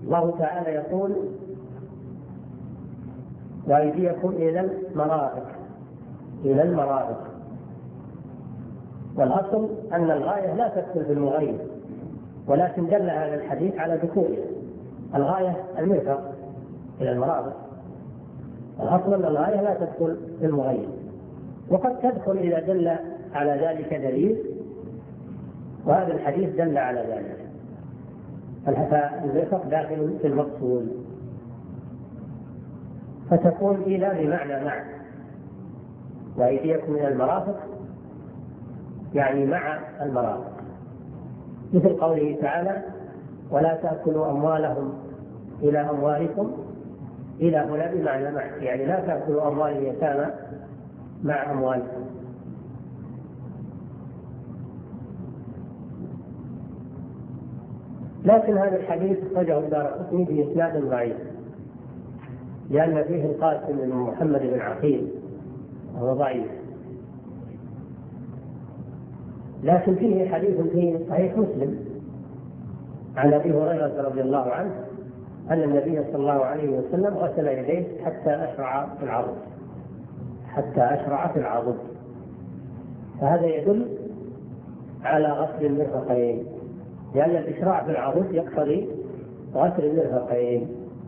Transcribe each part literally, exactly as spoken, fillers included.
الله تعالى يقول وأيديكم إلى المرافق إلى المرافق، والأصل أن الغاية لا تدخل في المغير، ولكن دل هذا الحديث على دخولها. الغاية المرفق إلى المرافق، الأصل أن الغاية لا تدخل في المغير، وقد تدخل إذا دل على ذلك دليل، وهذا الحديث دل على ذلك، فالمرفق داخل في المقصود، فتكون إلى بمعنى مع. وأيديكم إلى المرافق يعني مع المرافق، مثل قوله تعالى ولا تأكلوا أموالهم إلى أموالكم، إلى هنا بمعنى مع، يعني لا تأكلوا أموال اليتامى مع أموالكم. لكن هذا الحديث أخرجه الدارقطني بإسناد ضعيف، لأن فيه القاسم بن محمد بن عقيل وهو ضعيف، لكن فيه حديث في صحيح مسلم عن أبي هريرة رضي الله عنه أن النبي صلى الله عليه وسلم غسل يديه حتى أشرع في العضد حتى أشرع في العضد فهذا يدل على غسل المرفقين، لأن الإشراع في العضد يقتضي غسل المرفقين،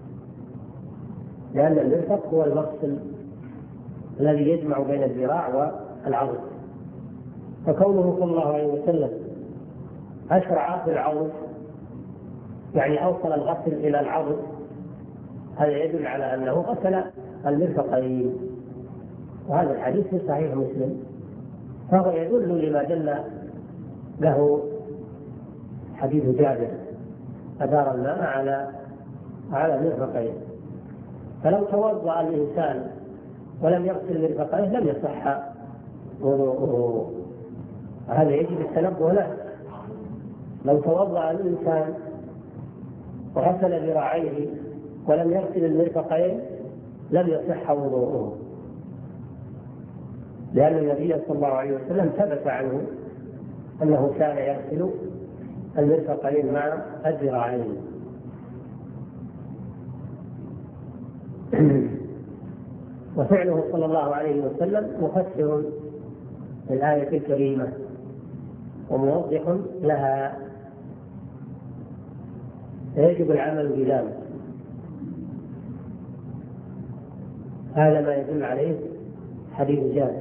لأن المرفق هو المفصل الذي يجمع بين الذراع والعضد، فكونه صلى الله عليه وسلم أشرع في العضد يعني أوصل الغسل إلى العضد، هذا يدل على أنه غسل المرفقين، وهذا الحديث في صحيح مسلم، فهو يدل لما دل له حديث جابر أدار الماء على على المرفقين. فلو توضأ الإنسان ولم يغسل مرفقيه لم يصح وضوءه، هذا يجب التنبه له. لو توضأ الإنسان وغسل ذراعيه ولم يغسل المرفقين لم يصح وضوءه، لأن النبي صلى الله عليه وسلم ثبت عنه أنه كان يغسل المرفقين مع الذراعين. وفعله صلى الله عليه وسلم مفسر للآية الكريمة وموضح لها، فيجب العمل بذلك. هذا ما يدل عليه حديث جابر.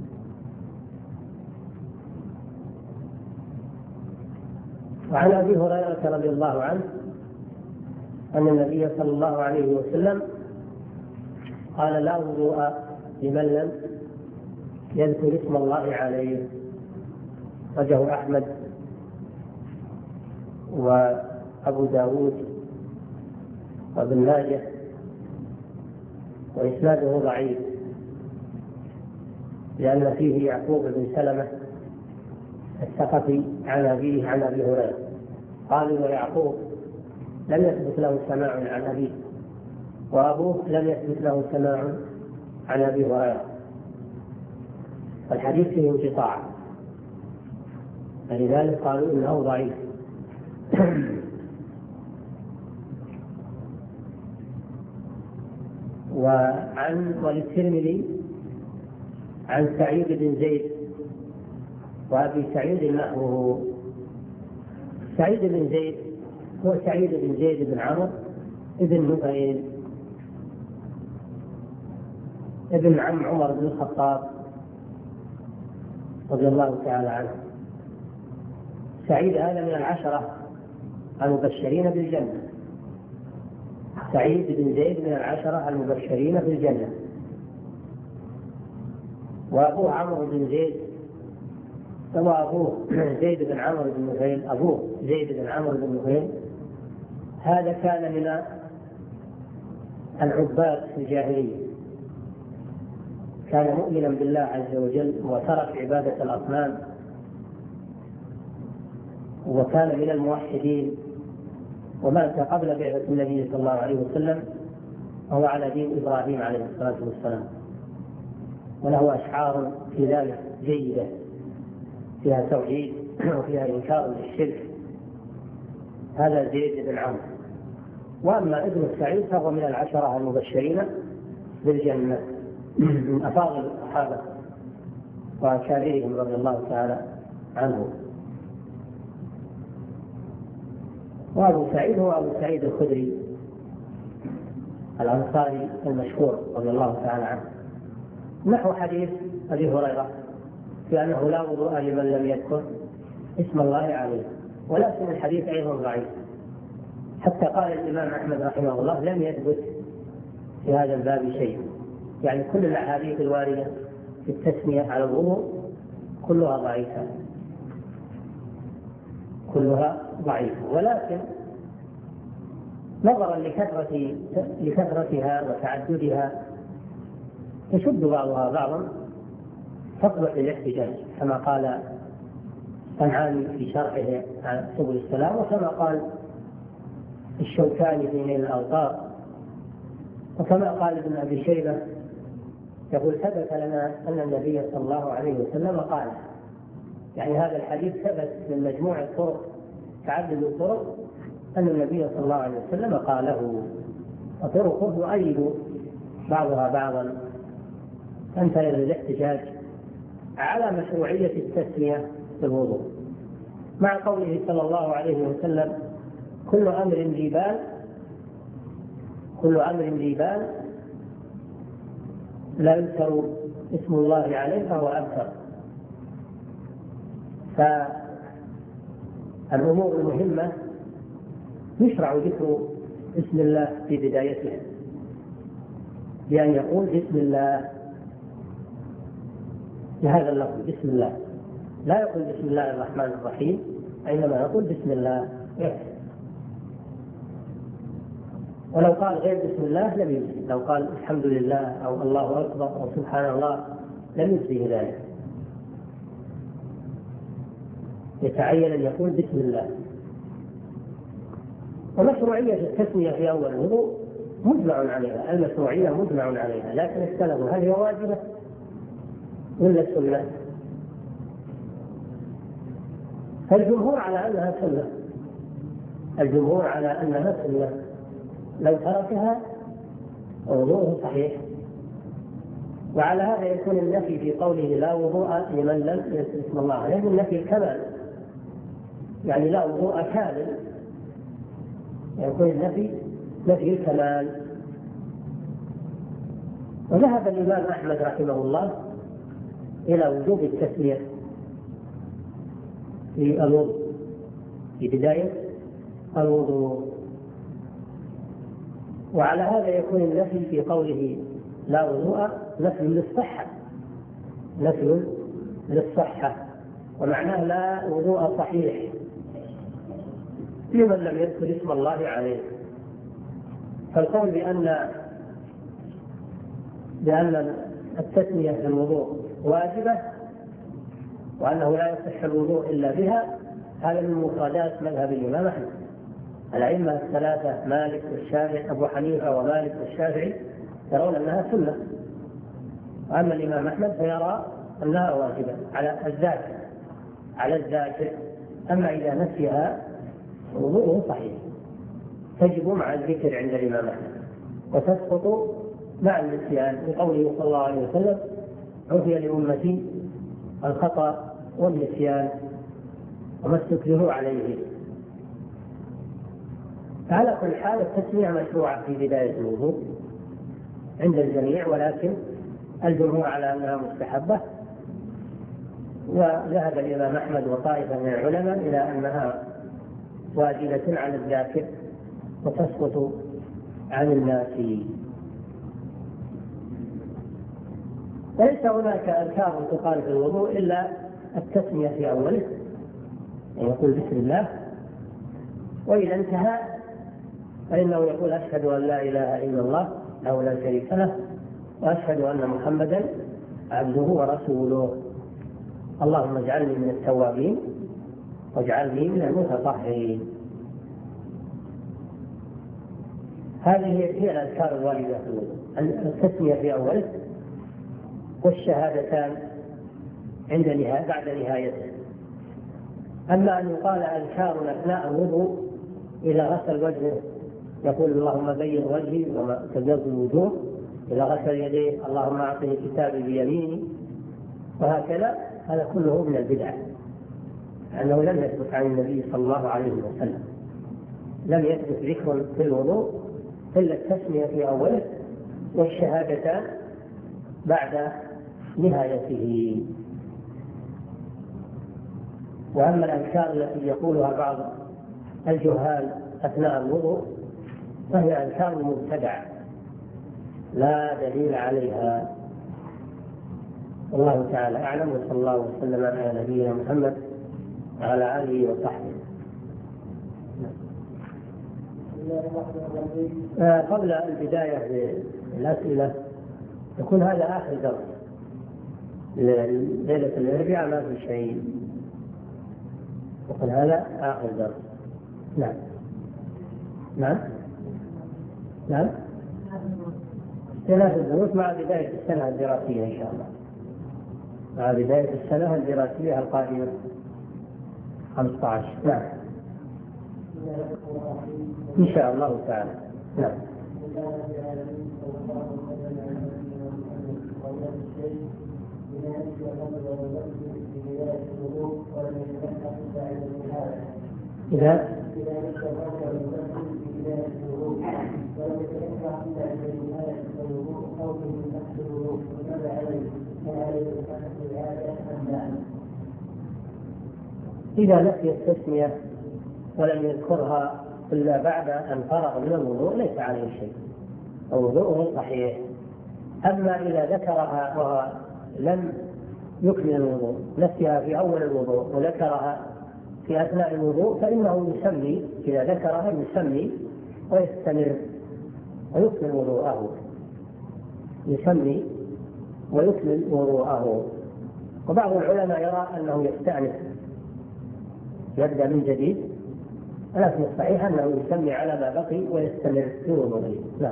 وعن أبي هريرة رضي الله عنه أن النبي صلى الله عليه وسلم قال لا وضوء لمن لم يذكر اسم الله عليه، أخرجه أحمد وأبو داود وابن ماجه، وإسناده ضعيف لأن فيه يعقوب بن سلمة الثقفي عن أبيه عن أبي هريرة، قالوا ويعقوب لم يثبت له سماع عن أبيه، وأبوه لم يثبت له سماع عن أبي هريرة، الحديث فيه انقطاع، فلذلك قالوا إنه ضعيف. وعن وللترمذي عن سعيد بن زيد وأبي سعيد نحوه. سعيد بن زيد هو سعيد بن زيد بن عمرو ابن نفيل ابن عم عمر بن الخطاب رضي الله تعالى عنه. سعيد هذا من العشرة المبشرين بالجنة، سعيد بن زيد من العشرة المبشرين بالجنة، وأبوه عمرو بن زيد وأبوه زيد بن عمرو بن نفيل، أبوه زيد بن عمرو بن نفيل هذا كان من العباد في الجاهلية، كان مؤمنا بالله عز وجل وترك عبادة الأصنام، وكان من الموحدين، ومات قبل بعثة النبي صلى الله عليه وسلم وهو على دين إبراهيم عليه الصلاة والسلام، وله أشعار في ذلك جيدة فيها توحيد وفيها إنكار للشرك. هذا زيد بن عمرو وأما ابن سعيد فهو من العشرة المبشرين بالجنة من أفاضل الصحابة وأكابرهم رضي الله تعالى عنه. وأبو سعيد هو أبو سعيد الخدري الأنصاري المشهور رضي الله تعالى عنه، نحو حديث أبي هريرة بأنه لا وضوء لمن لم يذكر اسم الله عليه، ولكن الحديث أيضا ضعيف، حتى قال الإمام أحمد رحمه الله لم يثبت في هذا الباب شيء، يعني كل الأحاديث الواردة في التسمية على الوضوء كلها ضعيفة كلها ضعيفة ولكن نظرا لكثرة لكثرتها وتعددها يشد بعضها بعضا تصلح للاحتجاج، كما قال صنعاني في شرحه عن سبل السلام، وكما قال الشوكاني في نيل الأوطار، وكما قال ابن أبي شيبة يقول ثبت لنا أن النبي صلى الله عليه وسلم قال، يعني هذا الحديث ثبت من مجموع الطرق تعدد الطرق أن النبي صلى الله عليه وسلم قاله، وطرقه يؤيد بعضها بعضا، تنتهي للاحتجاج على مشروعية التسمية بالوضوء، مع قوله صلى الله عليه وسلم كل أمر ذي بال كل أمر ذي بال لا يذكر اسم الله عليه فهو أبتر. فالأمور المهمة يشرع ذكر اسم الله في بدايتها بأن يقول بسم الله بهذا اللفظ بسم الله، لا يقول بسم الله الرحمن الرحيم، إنما يقول بسم الله يكفي. ولو قال غير بسم الله لم يجزي، لو قال الحمد لله أو الله أكبر أو سبحان الله لم يجزي ذلك، يتعين أن يقول بسم الله. ومشروعية التسمية في أول الوضوء مجمع عليها، المشروعية مجمع عليها، لكن اختلفوا هل هي واجبة ولا سنة؟ فالجمهور على أنها سنة، الجمهور على أنها سنة، لو تركها وضوءه صحيح. وعلى هذا يكون النفي في قوله لا وضوء لمن لم يذكر اسم الله عليه النفي الكمال، يعني لا وضوء كامل، يكون النفي نفي الكمال. وذهب الإمام أحمد رحمه الله إلى وجوب التسمية في الوضوء في بداية الوضوء، وعلى هذا يكون النفي في قوله لا وضوء نفي للصحة، نفي للصحة، ومعناه لا وضوء صحيح لمن لم يذكر اسم الله عليه. فالقول بأن بأن التسمية في الوضوء واجبة وأنه لا يصح الوضوء إلا بها هذا من مفردات مذهب الإمام أحمد. الأئمة الثلاثة مالك والشافعي أبو حنيفة ومالك والشافعي يرون أنها سنة، وأما الإمام أحمد فيرى أنها واجبة على الذاكر على الذاكر أما إذا نسيها وضوءه صحيح، تجب مع الذكر عند الإمام أحمد وتسقط مع النسيان، لقوله صلى الله عليه وسلم عفي لأمتي الخطأ والنسيان وما استكرهوا عليه. فعلى كل حال التسمية مشروعة في بداية الوضوء عند الجميع، ولكن الجمهور على أنها مستحبة، وذهب الإمام أحمد وطائفة من العلماء إلى أنها واجبة على الذاكر وتسقط عن الناس. وليس هناك أذكار تقال في الوضوء إلا التسمية في أوله، يعني يقول بسم الله، وإذا انتهى فإنه يقول أشهد أن لا إله إلا الله له لا شريك له وأشهد أن محمدا عبده ورسوله، اللهم اجعلني من التوابين واجعلني من المتطهرين. هذه هي الأذكار الواردة في الوضوء، التسمية في أوله والشهادتان عند نهاية بعد نهايته. أما أن يقال أذكار أثناء الوضوء إذا غسل وجهه يقول اللهم بيض وجهي وتبيض الوجوه، إذا غسل يديه اللهم أعطني كتابي بيميني، وهكذا. هذا كله من البدع، لأنه لم يثبت عن النبي صلى الله عليه وسلم، لم يثبت ذكر في الوضوء إلا التسمية في أوله والشهادتان بعد نهايته. وأما الأذكار التي يقولها بعض الجهال أثناء الوضوء فهي أذكار مبتدعة لا دليل عليها. الله تعالى أعلم، وصلى الله وسلم على نبينا محمد وعلى آله وصحبه. قبل البداية بالأسئلة يكون هذا آخر درس ليلة الأربعاء، ما في شيء، يكون هذا آخر درس. نعم نعم نعم ثلاث دروس مع بداية السنة الدراسية إن شاء الله، مع بداية السنة الدراسية القادمة خمسة عشر. نعم إن شاء الله تعالى. نعم. إذا إذا نسي التسمية ولم يذكرها إلا بعد أن فرغ من الوضوء ليس عليه شيء، وضوءه صحيح. أما إذا ذكرها وهو لم يكمل الوضوء، نسيها في أول الوضوء وذكرها في أثناء الوضوء، فإنه يسمي، إذا ذكرها يسمي ويستمر ويكمل وضوءه، يسمي ويكمل وضوءه. وبعض العلماء يرى أنه يستأنف يبدأ من جديد، ولكن الصحيح أنه يسمي على ما بقي ويستمر في وضوءه. نعم.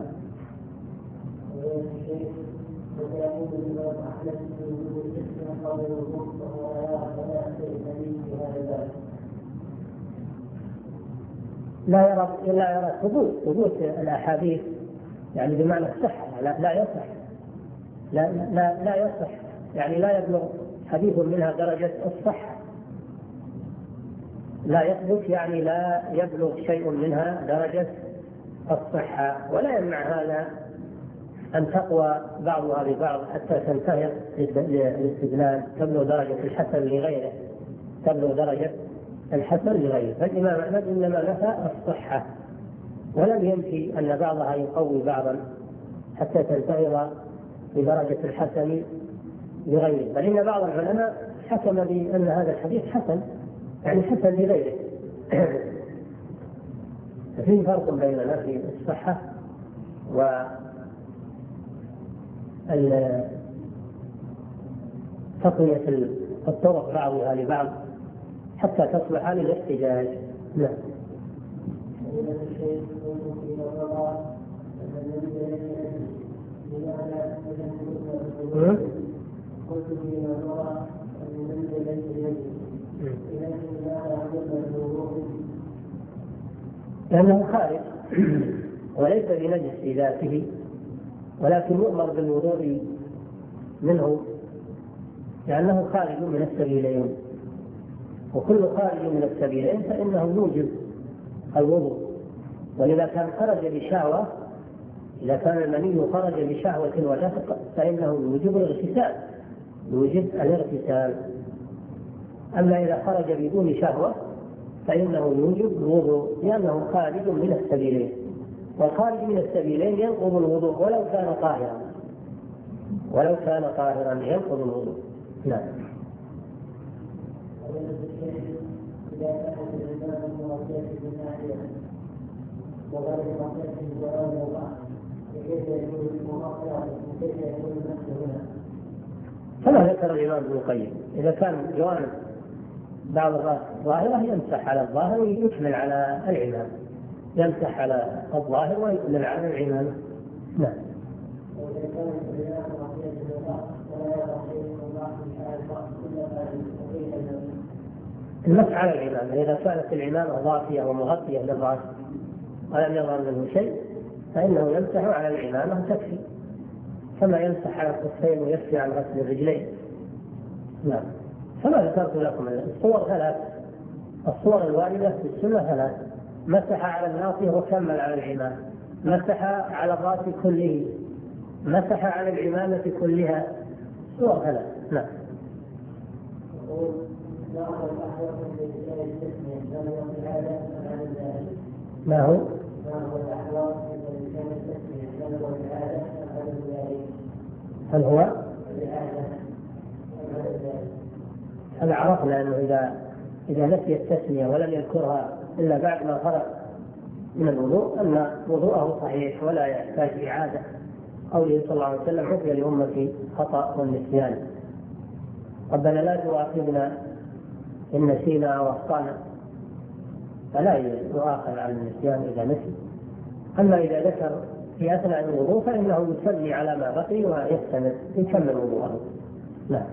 لا يرى إلا يرى ثبوت ثبوت الأحاديث، يعني بمعنى الصحة، لا, لا يصح لا, لا, لا يصح يعني لا يبلغ حديث منها درجة الصحة، لا يثبت يعني لا يبلغ شيء منها درجة الصحة، ولا يمنع هذا أن تقوى بعضها ببعض حتى تنتهي الاستدلال تبلغ درجة الحسن لغيره، تبلغ درجة الحسن لغيره. فالإمام أحمد إنما نفى الصحة ولم ينفي أن بعضها يقوي بعضا حتى تنتهي بدرجة الحسن لغيره، بل إن بعض العلماء حكم بأن هذا الحديث حسن، يعني حسن لغيره. ففي فرق بين نفي الصحة و تقوية الطرق بعضها لبعض حتى تصلح للاحتجاج. نعم. لأنه خارج وليس بنجس في ذاته، ولكن يؤمر بالوضوء منه لأنه خارج من السبيلين، وكل خارج من السبيلين فإنه يوجب الوضوء. ولذا كان خرج بشهوة، إذا كان المني خرج بشهوة ودفق فإنه يوجب الاغتسال، يوجب الاغتسال. أما إذا خرج بدون شهوة فإنه يوجب الوضوء، لأنه خارج من السبيلين، والخارج من السبيلين ينقض الوضوء ولو كان طاهرا، ولو كان طاهرا ينقض الوضوء. نعم. كما ذكر الإمام ابن القيم، إذا كان جوانب بعض الرأس ظاهرة يمسح على الظاهر ويكمل على العمام، يمسح على الظاهر ويكمل على العمام. نعم. المسح على العمامة إذا كانت العمامة ضافية ومغطية للرأس ولم يظهر منه شيء فإنه يمسح على العمامة تكفي، كما يمسح على الخفين ويكفي عن غسل الرجلين. نعم. كما ذكرت لكم الصور ثلاث، الصور الواردة في السنة ثلاث: مسح على الناصية وكمل على العمامة، مسح على الرأس كله، مسح على العمامة كلها. صور ثلاث. نعم. ما هو؟ هل هو؟ هل عرفنا أنه إذا إذا نسي التسمية ولم يذكرها إلا بعد ما فرغ من الوضوء أن وضوءه صحيح ولا يحتاج إعادة؟ قوله صلى الله عليه وسلم: حكي لأمتي خطأ والنسيان. ربنا لا تؤاخذنا إن نسينا أو أخطأنا، فلا يؤاخذ على النسيان إذا نسي. أما إذا ذكر في أثناء الوضوء فإنه يصلي على ما بقي ويستمر يكمل وضوءه. نعم.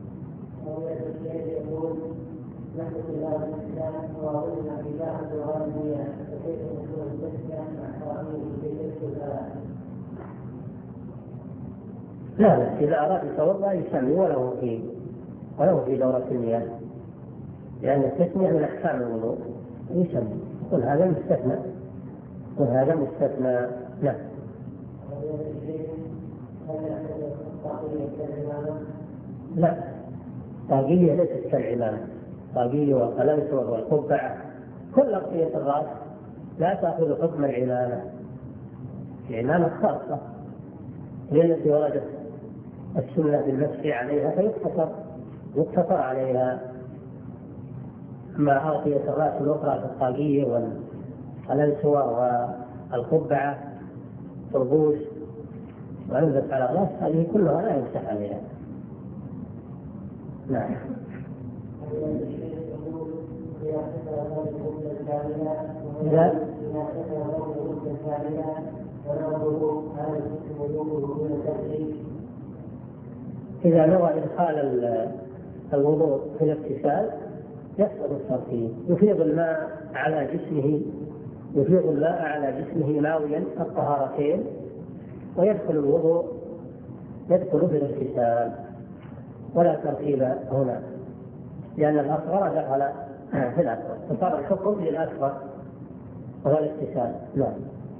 لا لا، إذا أراد يتوضأ يسمي ولو في ولو في دورة المياه، لأن التسمية من أحكام الوضوء، يسمي قل هذا مستثنى، قل هذا مستثنى. لا لا، طاقية ليست كالعمامة، طاقية والقلنس والقبعة كل أغطية الرأس لا تأخذ حكم العمامة. العمامة خاصة هي التي وردت السنة بالمسح عليها فيقتصر يقتصر عليها، ما أغطية الرأس الأخرى كالطاقية والقلنس والقبعة والطربوش وعنزت على الرأس هذه كلها لا يمسح عليها. نعم. إذا إذا نوى إدخال الوضوء في الاغتسال يسقط الترتيب، يفيض الماء على جسمه يفيض الماء على جسمه ناويا الطهارتين ويدخل الوضوء يدخل في الاغتسال، ولا ترتيب هنا، لأن الأصغر دخل في الأكبر فصار الحكم للأكبر وهو الاغتسال. نعم.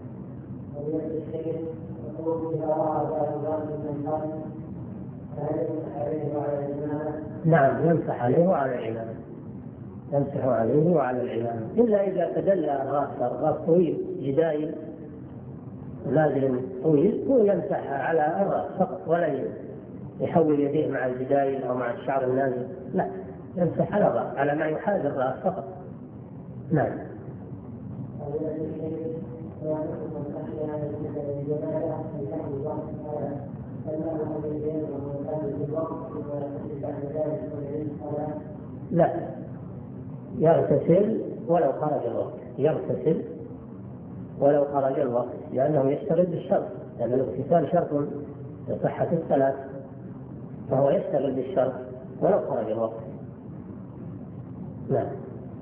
نعم يمسح عليه وعلى العمامة، يمسح عليه وعلى العمامة، إلا إذا تدلى الرأس الرأس طويل جداي نازل طويل هو يمسح على الرأس فقط ولا يحول يديه مع الجداي أو مع الشعر النازل، لا يمسح على الرأس على ما يحاذي الرأس فقط. نعم. لا يغتسل ولو خرج الوقت، يغتسل ولو خرج الوقت لأنه يشتغل بالشرط، لأن الاغتسال شرط لصحة الصلاة فهو يشتغل بالشرط ولو خرج الوقت. نعم.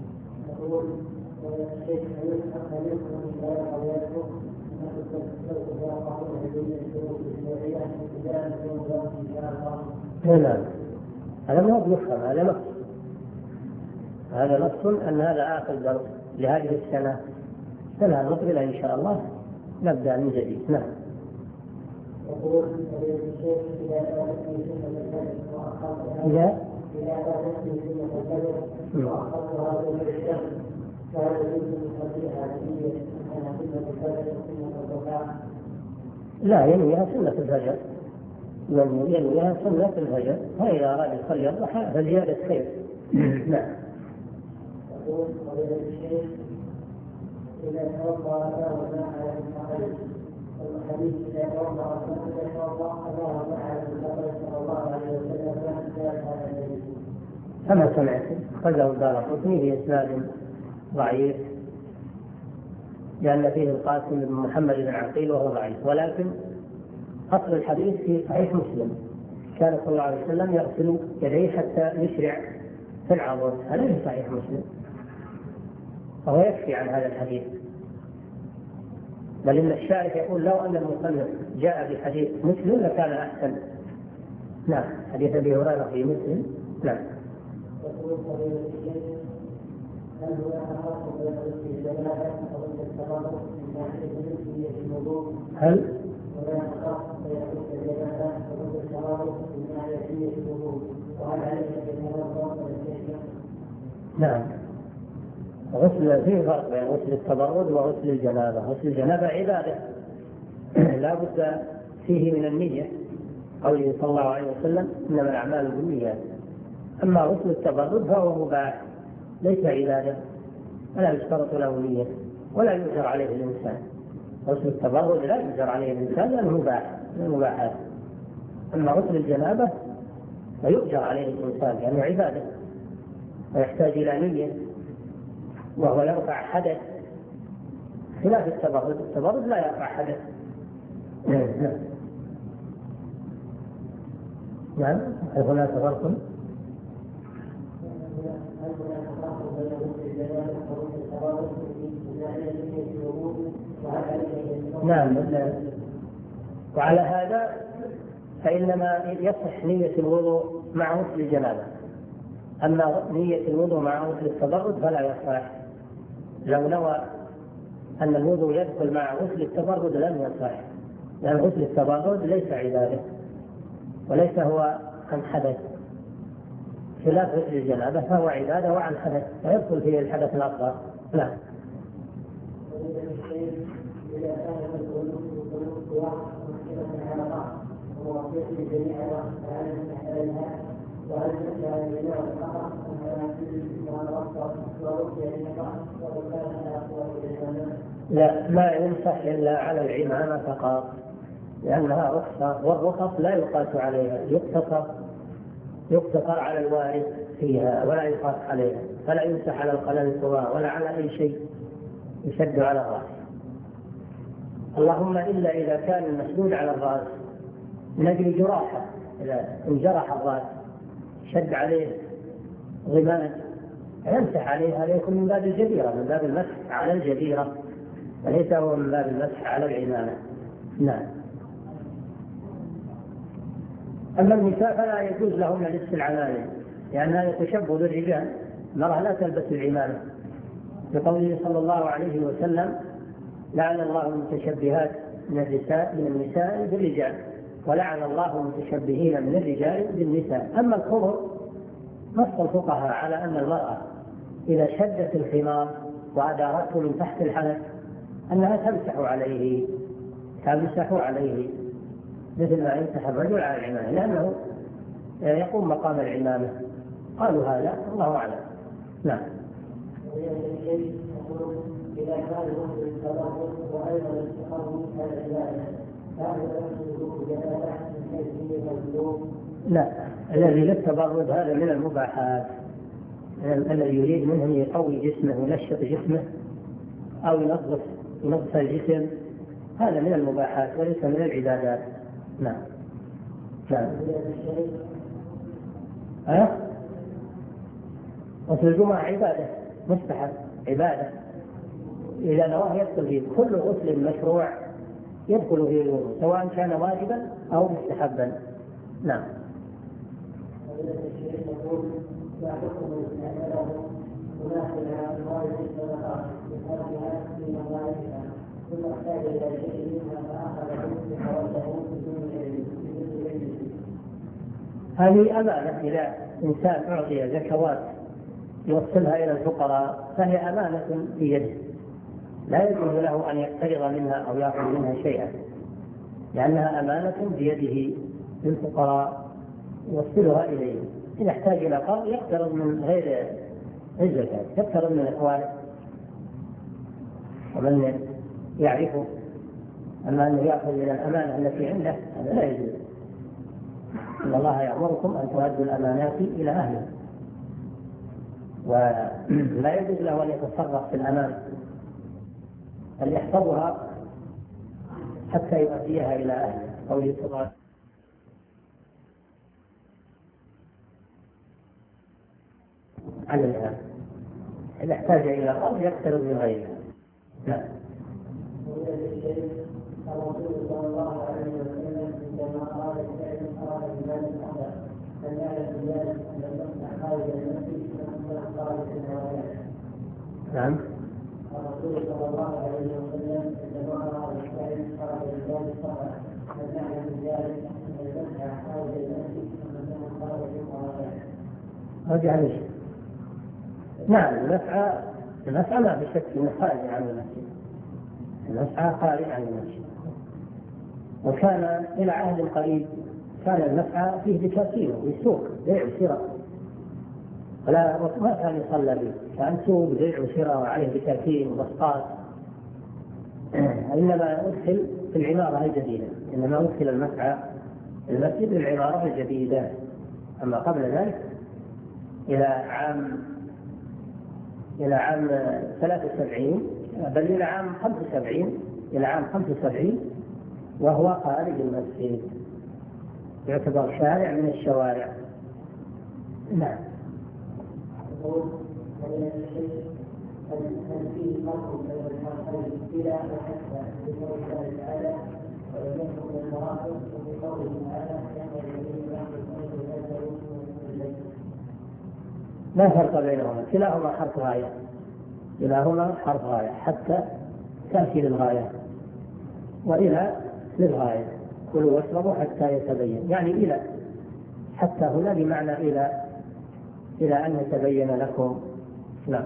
نعم هذا ما هو مفهم، هذا نص هذا نص أن هذا آخر درس لهذه السنة، سنة نقبل إن شاء الله نبدأ من جديد. نعم. إذا لا ينويها سنة الفجر، ينويها سنة الفجر، فإذا أراد يصلي الضحى فزيادة خير. نعم. إذا توضأ الله على المقل الحديث إذا توضأ الله على المقل صلى الله عليه وسلم كما سمعت خرجه الدارقطني بإسناد ضعيف لأن فيه القاسم بن محمد بن عقيل وهو ضعيف، ولكن أصل الحديث في صحيح مسلم كان صلى الله عليه وسلم يغسل يديه حتى يشرع في العضد، هذا في صحيح مسلم فهو يكفي عن هذا الحديث. بل إن الشارح يقول لو أن المصنف جاء بحديث مسلم لكان أحسن. نعم، حديث أبي هريرة في مسلم. نعم. هل هناك فرق بين غسل الجنابة وغسل التبرد من ناحية نية الوضوء؟ هل هناك فرق بين غسل الجنابة وغسل التبرد من ناحية نية الوضوء؟ وهل عليك بالتوضؤ والتيمم؟ نعم، غسل فيه فرق بين غسل التبرد وغسل الجنابة. غسل الجنابة عبادة لا بد فيه من النية، قوله صلى الله عليه وسلم إنما الأعمال بالنيات. أما غسل التبرد فهو مباح ليس عبادة ولا يشترط له نية ولا يؤجر عليه الإنسان. غسل التبرد لا يؤجر عليه الإنسان لأنه مباح من المباحات. أما غسل الجنابة فيؤجر عليه الإنسان لأنه عبادة ويحتاج إلى نية وهو يرفع حدث، خلاف التبرد. التبرد لا يرفع حدث. نعم. هل هناك فرق؟ نعم. وعلى هذا فإنما يصح نية الوضوء مع غسل الجنابة، أما نية الوضوء مع غسل التبرد فلا يصح. لو نوى أن الوضوء يدخل مع غسل التبرد لم يصح، لأن غسل التبرد ليس عبادة وليس هو عن حدث، خلاف غسل الجنابة فهو عبادة وعن حدث فيدخل فيه الحدث الأصغر. لا. لا، ما يمسح إلا على العمامة فقط لأنها رخصة، والرخص لا يقاس عليها، يقتصر يقتصر على الوارث فيها ولا يقاس عليها، فلا يمسح على القلم الصغار ولا على أي شيء يشد على الرأس. اللهم إلا إذا كان المشدود على الرأس من أجل جراحة، إذا انجرح الرأس شد عليه غماد يمسح عليه، هذا يكون من باب الجديرة، من باب المسح على الجديرة وليس هو من باب المسح على العمامة. نعم. أما النساء فلا يجوز لهن لبس العمامة لأنها يتشبه بالرجال، المرأة لا تلبس العمامة بقوله صلى الله عليه وسلم لعن الله المتشبهات من النساء من النساء بالرجال ولعن الله المتشبهين من الرجال بالنساء. أما الخمر نص الفقهاء على أن المرأة إذا شدت الخمار وأدارته من تحت الحنك أنها تمسح عليه تمسح عليه مثل ما يمسح الرجل على العمامة لأنه يقوم مقام العمامة. قالوا هذا الله أعلم. نعم. إذا كان يخرج التبرد وأيضا التقرب على العبادة فهذا يخرج جنابة من حيث نية الوضوء؟ لا، الذي للتبرد هذا من المباحات، الذي يريد منه يقوي جسمه وينشط جسمه أو ينظف ينظف الجسم هذا من المباحات وليس من العبادات. نعم. نعم. ها؟ غسل الجمعة عبادة مستحب عبادة، إذا نواه يدخل فيه كل غسل مشروع يدخل فيه الوضوء سواء كان واجبا أو مستحبا. نعم. هذه أمانة، إذا إنسان أعطي زكوات يوصلها إلى الفقراء فهي أمانة في يده، لا يجوز له أن يقترض منها أو يأخذ منها شيئا لأنها أمانة بيده للفقراء يوصلها إليه. إذا احتاج إلى قرض يقترض من غير الزكاة، يقترض من إخوانه ومن يعرفه. أما أنه يأخذ من الأمانة التي عنده هذا لا يجوز. إن الله يأمركم أن تؤدوا الأمانات إلى أهلها، ولا يجوز له أن يتصرف في الأمانة بل يحفظها حتى يؤديها إلى أهلها أو يتصرف. عليها إذا احتاج إلى قرض يقترض من غيرها. نعم. الرسول صلى الله عليه وسلم عندما قال الشيء قال بذلك الامر فجعل بذلك ان المسح خارج المسجد ومن خارج النوافل. نعم. الرسول صلى الله عليه وسلم عندما قال الشيء قال بذلك الامر فجعل بذلك ان المسح خارج المسجد ومن خارج النوافل. رجع ليش؟ نعم المسعى المسعى ما في شك انه خارج عن المسجد. المسعى خارج عن المسجد. وكان إلى عهد قريب كان المسعى فيه دكاكين وسوق بيع وشراء ولا ما كان يصلى به، كان سوق بيع وشراء وعليه دكاكين وبسطات. إنما أدخل في العمارة الجديدة، إنما أدخل المسعى المسجد العمارة الجديدة. أما قبل ذلك إلى عام إلى عام ثلاثة وسبعين بل إلى عام خمسة وسبعين إلى عام خمسة وسبعين وهو خارج المسجد، يعتبر شارع من الشوارع. نعم. هل فيه فرق بين الحرفين إلى وحتى بقول الله تعالى ويمكن المرافق وبقوله تعالى لا فرق بينهما، كلاهما حرف غاية، كلاهما حرف غاية، حتى تأتي للغاية وإلى للغاية. كلوا واشربوا حتى يتبين، يعني إلى، حتى هنا بمعنى إلى إلى أن يتبين لكم. نعم.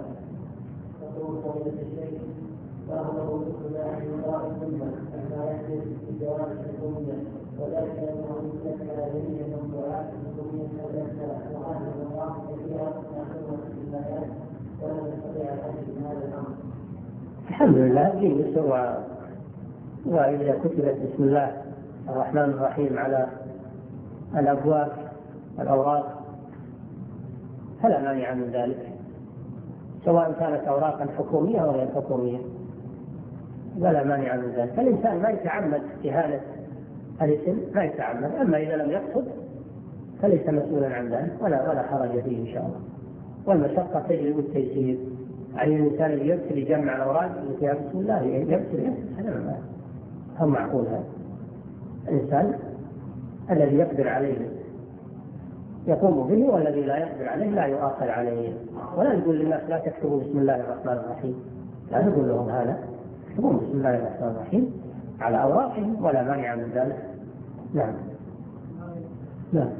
الحمد لله دين يسر، وإذا كتبت بسم الله الرحمن الرحيم على الأبواب الأوراق فلا مانع من ذلك، سواء كانت أوراقا حكومية أو غير حكومية، ولا مانع من ذلك. فالإنسان ما يتعمد استهانة الاسم، ما يتعمد، أما إذا لم يقصد فليس مسؤولا عن ذلك، ولا ولا حرج فيه إن شاء الله. والمشقة تجلب التيسير، يعني الإنسان اللي يرسل يجمع الأوراق فيها بسم الله يرسل هذا ما هو معقول. هذا الإنسان الذي يقدر عليه يقوم به، والذي لا يقدر عليه لا يؤاخذ عليه. ولا نقول للناس لا تكتبوا بسم الله الرحمن الرحيم، لا نقول لهم هذا، يكتبون بسم الله الرحمن الرحيم على أوراقهم ولا مانع من ذلك. نعم. نعم.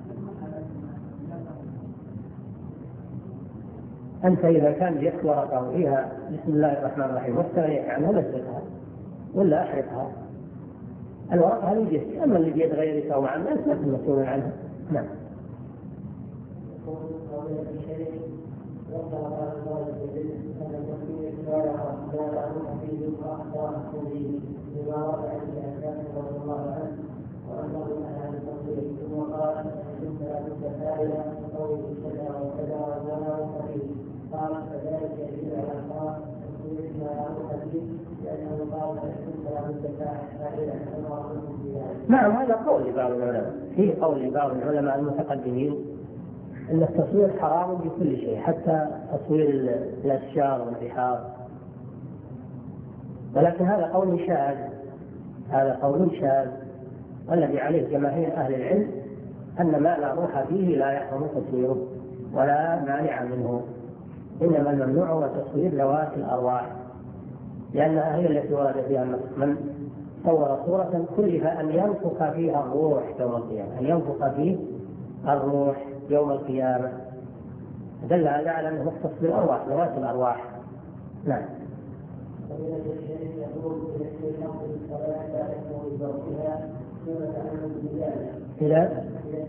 أنت إذا كان بيد ورقة فيها بسم الله الرحمن الرحيم واستغنيت عنها لزقها ولا أحرقها، الورقة هذه بيدك، أما اللي بيد غيرك أو مع الناس لا تكون مسؤولا عنها. نعم. قال فذلك يدل على الله وسلم على الحديث لأنه قال فإن الزكاة فاعلة كما قلت في ذلك. نعم هذا قول بعض العلماء، في قول بعض العلماء المتقدمين أن التصوير حرام بكل شيء، حتى تصوير الأشجار والبحار، ولكن هذا قول شاذ، هذا قول شاذ، والذي عليه جماهير أهل العلم أن ما لا روح فيه لا يحرم تصويره ولا مانع منه، إنما الممنوع هو تصوير ذوات الأرواح، لأنها هي التي ورد فيها النص: من صور صورة كلف أن ينفخ فيها الروح يوم القيامة، أن ينفخ فيه الروح يوم القيامة، دل هذا على أنه مختص بالأرواح، ذوات الأرواح. نعم. إلى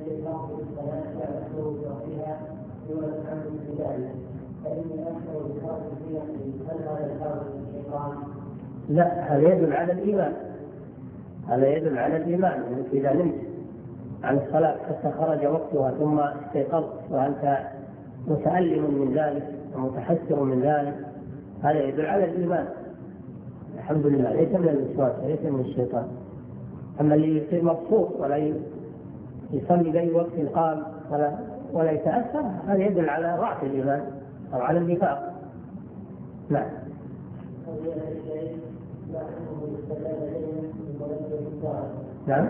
لا، هذا يدل على الإيمان، هذا يدل على الإيمان. إذا نمت عن الصلاة حتى خرج وقتها ثم استيقظت وأنت متألم من ذلك ومتحسر من ذلك، هذا يدل على الإيمان. الحمد لله، ليس من الوسواس، ليس من الشيطان. أما اللي يصير مبسوط ولا يصلي بأي وقت قام ولا ولا يتأثر، هذا يدل على ضعف الإيمان أو على النفاق. نعم. نعم.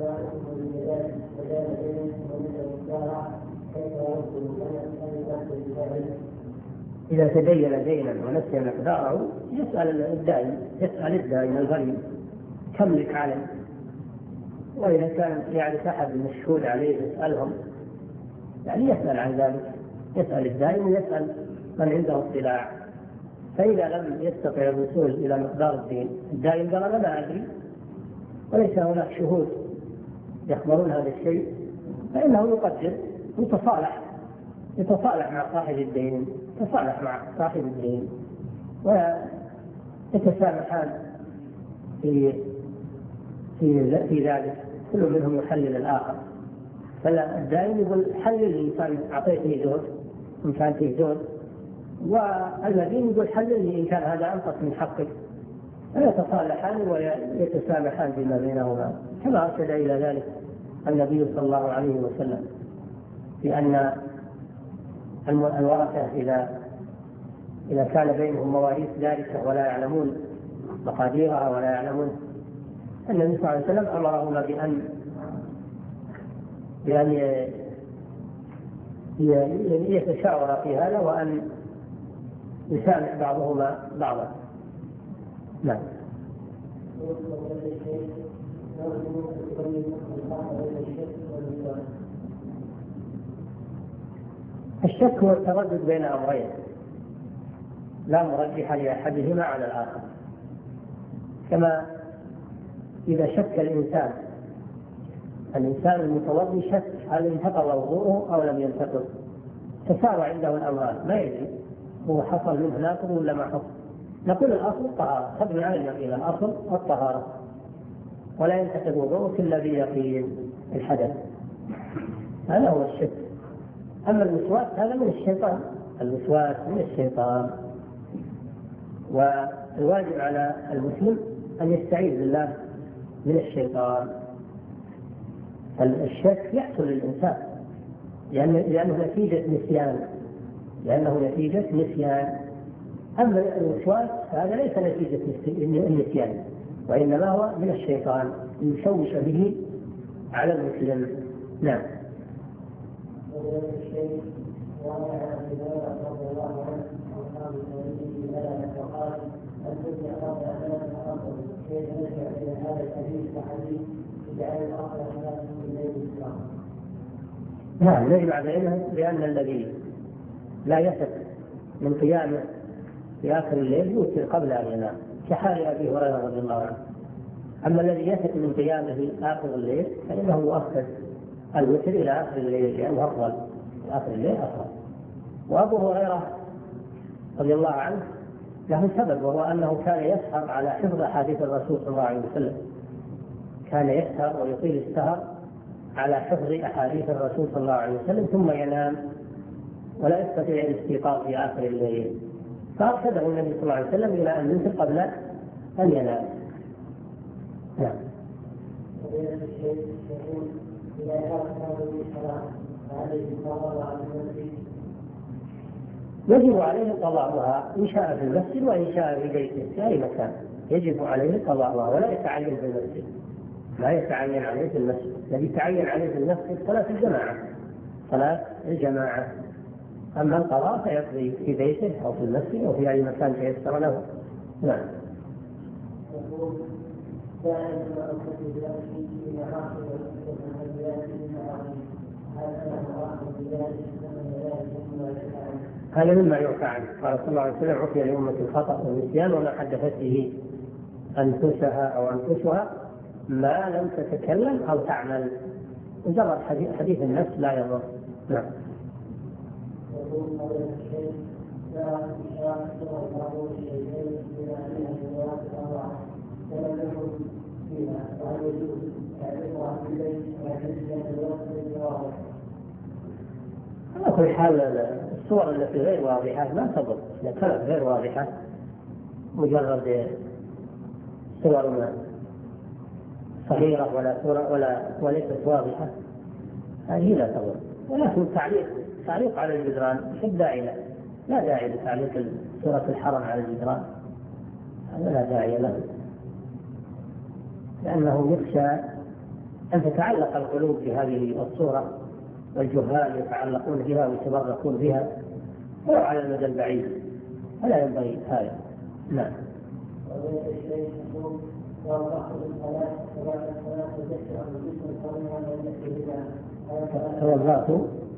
إذا تدين دينا ونسي مقداره يسأل الدائن يسأل الدائن الغريب كم لك عليه، وإذا كان يعرف أحد المشهود عليه يسألهم، يعني يسأل عن ذلك، يسأل الدائن ويسأل من عنده اطلاع. فإذا لم يستطع الوصول إلى مقدار الدين الدائن قال أنا لا أدري وليس هناك شهود يخبرون هذا الشيء، فإنه يقدر يتصالح يتصالح مع صاحب الدين يتصالح مع صاحب الدين ويتسامحان في في في ذلك، كل منهم يحلل الآخر. فالدائن يقول حلل لي إن كان أعطيتني زود إن كان فيه زود، والمدين يقول حلل لي إن كان هذا أنقص من حقك، فيتصالحان ويتسامحان فيما بينهما، كما أرشد إلى ذلك النبي صلى الله عليه وسلم في أن الورثة إذا إذا كان بينهم مواريث ذلك ولا يعلمون مقاديرها ولا يعلمون، النبي صلى الله عليه وسلم أمرهما بأن بأن يتشاورا في هذا وأن يسامح بعضهما بعضا. نعم. الشك هو التردد بين أمرين لا مرجح لأحدهما على الآخر، كما إذا شك الإنسان الإنسان المتوضي شك هل انتقض وضوءه أو لم ينتقض، تساوى عنده الأمران ما يدري هو حصل منه ناقض ولا ما حصل، نقول الأصل الطهارة، خذ علم إلى الأصل الطهارة ولا ينتقض وضوءك إلا بيقين الحدث، هذا هو الشك. أما الوسواس هذا من الشيطان، الوسواس من الشيطان، والواجب على المسلم أن يستعيذ بالله من الشيطان. الشك يحصل للإنسان لأنه, لأنه نتيجة نسيان لأنه نتيجة نسيان أما الوسواس هذا ليس نتيجة النسيان، وإنما هو من الشيطان يشوش به على المسلم. نعم. نعم نجمع بينهم، لأن الذي لا يثق من قيامه في آخر الليل يوتر قبل أن ينام كحال أبي هريرة رضي الله عنه، أما الذي يثق من قيامه آخر الليل فإنه يؤخر الوتر إلى آخر الليل لأنه أفضل، آخر الليل أفضل. وأبو هريرة رضي الله عنه له سبب، وهو أنه كان يسهر على حفظ أحاديث الرسول صلى الله عليه وسلم، كان يسهر ويطيل السهر على حفظ أحاديث الرسول صلى الله عليه وسلم ثم ينام ولا يستطيع الاستيقاظ في آخر الليل، فأرشده النبي صلى الله عليه وسلم إلى أن يوتر قبل أن ينام. نعم. يجب عليه قضاؤها إن شاء في المسجد وإن شاء في بيته في أي مكان، يجب عليه قضاؤها ولا يتعين في المسجد، لا يتعين عليه في المسجد، الذي يتعين عليه في المسجد صلاة الجماعة صلاة الجماعة، أما القضاء فيقضي في بيته أو في المسجد أو في أي مكان تيسر له. نعم. هذا مما يعفى عنه، قال صلى الله عليه وسلم عفي لأمة الخطأ والنسيان وما حدثت به أنفسها أو أنفسها ما لم تتكلم أو تعمل، مجرد حديث النفس لا يضر. نعم. على كل حال الصور التي غير واضحة ما تضر، إذا كانت غير واضحة مجرد صور صغيرة ولا صورة ولا وليست واضحة هذه لا تضر، ولكن تعليق تعليق على الجدران لا داعي له، لا داعي لتعليق سورة الحرم على الجدران، هذا لا داعي له. لأنه يخشى أن تتعلق القلوب بهذه الصورة، والجهال يتعلقون بها ويتبركون بها ولو على المدى البعيد، فلا ينبغي هذا. نعم. توضأت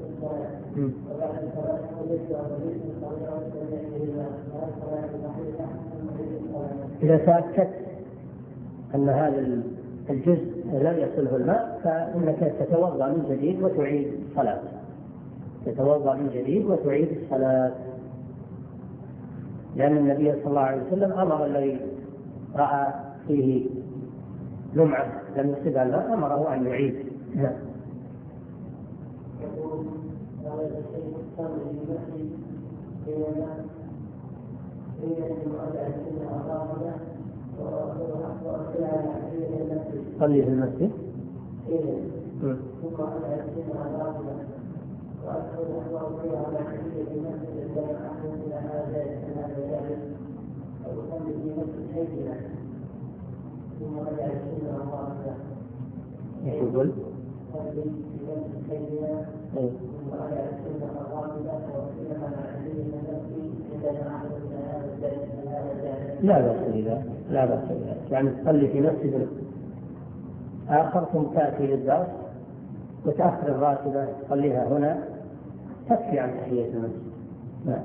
إذا تأكدت أن هذا الجزء لم يصله الماء فإنك تتوضأ من جديد وتعيد الصلاة، تتوضأ من جديد وتعيد الصلاة، لأن النبي صلى الله عليه وسلم أمر الذي رأى فيه لمعة لم يصبها الماء أمره أن يعيد. نعم. صلي في المسجد. ايش يقول؟ لا بأس بذلك، لا بأس بذلك، يعني تصلي في مسجد آخر ثم تأتي للدرس وتأخر الراتبة تصليها هنا تكفي عن تحية المسجد. نعم.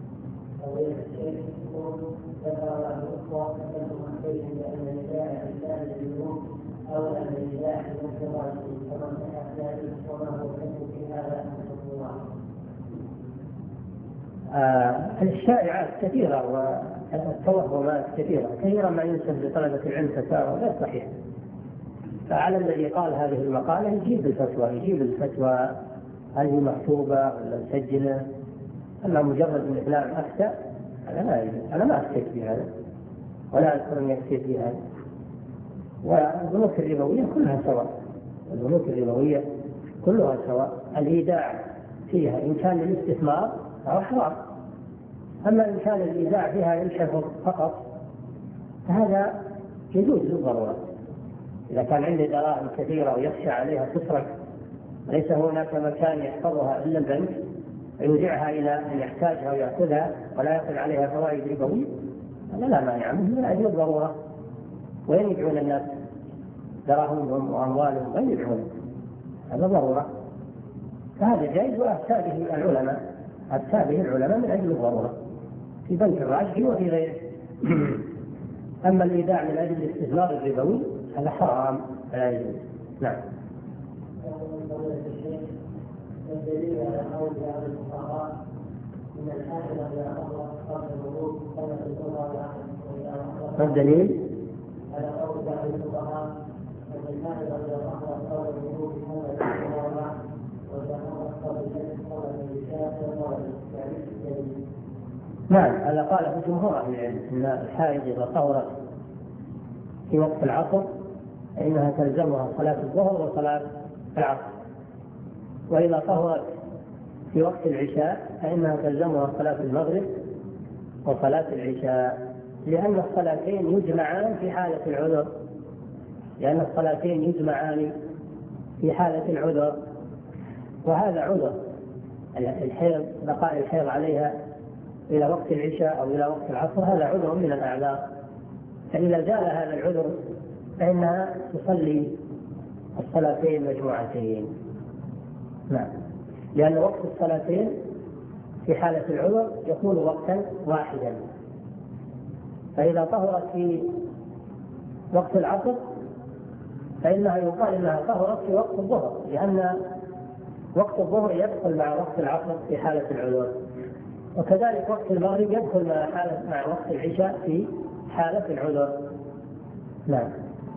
آه الشائعات كثيرة والتوهمات كثيرة، كثيرا ما ينسب لطلبة العلم فتاوى غير صحيح، فعلى الذي قال هذه المقالة يجيب الفتوى، يجيب الفتوى هل هي مكتوبة ولا مسجلة، أما مجرد من فلان أفتى أنا لا يجب. أنا ما أفتيت بهذا ولا أذكر أني أفتيت بهذا. والبنوك الربوية كلها سواء، البنوك الربوية كلها سواء، الإيداع فيها إن كان للاستثمار أو حرام، أما إن كان الإيداع فيها للحفظ فقط فهذا يجوز للضرورة. إذا كان عندي دراهم كثيرة ويخشى عليها تسرق، ليس هناك مكان يحفظها إلا البنك، يودعها إلى أن يحتاجها ويأخذها ولا يأخذ عليها فوائد ربوية، هذا لا مانع منه من أجل الضرورة. وين يدعون الناس دراهمهم وأموالهم؟ وين يدعون؟ هذا ضرورة، فهذا جائز وأفتى به العلماء، أفتى به العلماء من أجل الضرورة في بنك الراجحي وفي غيره. أما الإيداع من أجل الاستثمار الربوي هذا حرام لا يجوز. نعم. الدليل على قول بعض الفقهاء من الحاكم على الله قبل الوضوء كما في الصلاه. ما الدليل؟ على قول بعض الفقهاء من الحاكم على الله قبل الوضوء كما في الصلاه وذكر قبل الصلاه بالشاة. نعم، هذا قاله جمهور أهل العلم أن الحائض إذا طهرت في وقت العصر فإنها تلزمها صلاة الظهر وصلاة العصر، وإذا طهرت في وقت العشاء فإنها تلزمها صلاة المغرب وصلاة العشاء، لأن الصلاتين يجمعان في حالة العذر، لأن الصلاتين يجمعان في حالة العذر، وهذا عذر الحيض، بقاء الحيض عليها إلى وقت العشاء أو إلى وقت العصر هذا عذر من الأعذار، فإذا زال هذا العذر فإنها تصلي الصلاتين مجموعتين. نعم، لأن وقت الصلاتين في حالة العذر يكون وقتا واحدا، فإذا طهرت في وقت العصر فإنها يقال إنها طهرت في وقت الظهر، لأن وقت الظهر يدخل مع وقت العصر في حالة العذر، وكذلك وقت المغرب يدخل مع حالة مع وقت العشاء في حالة العذر. نعم.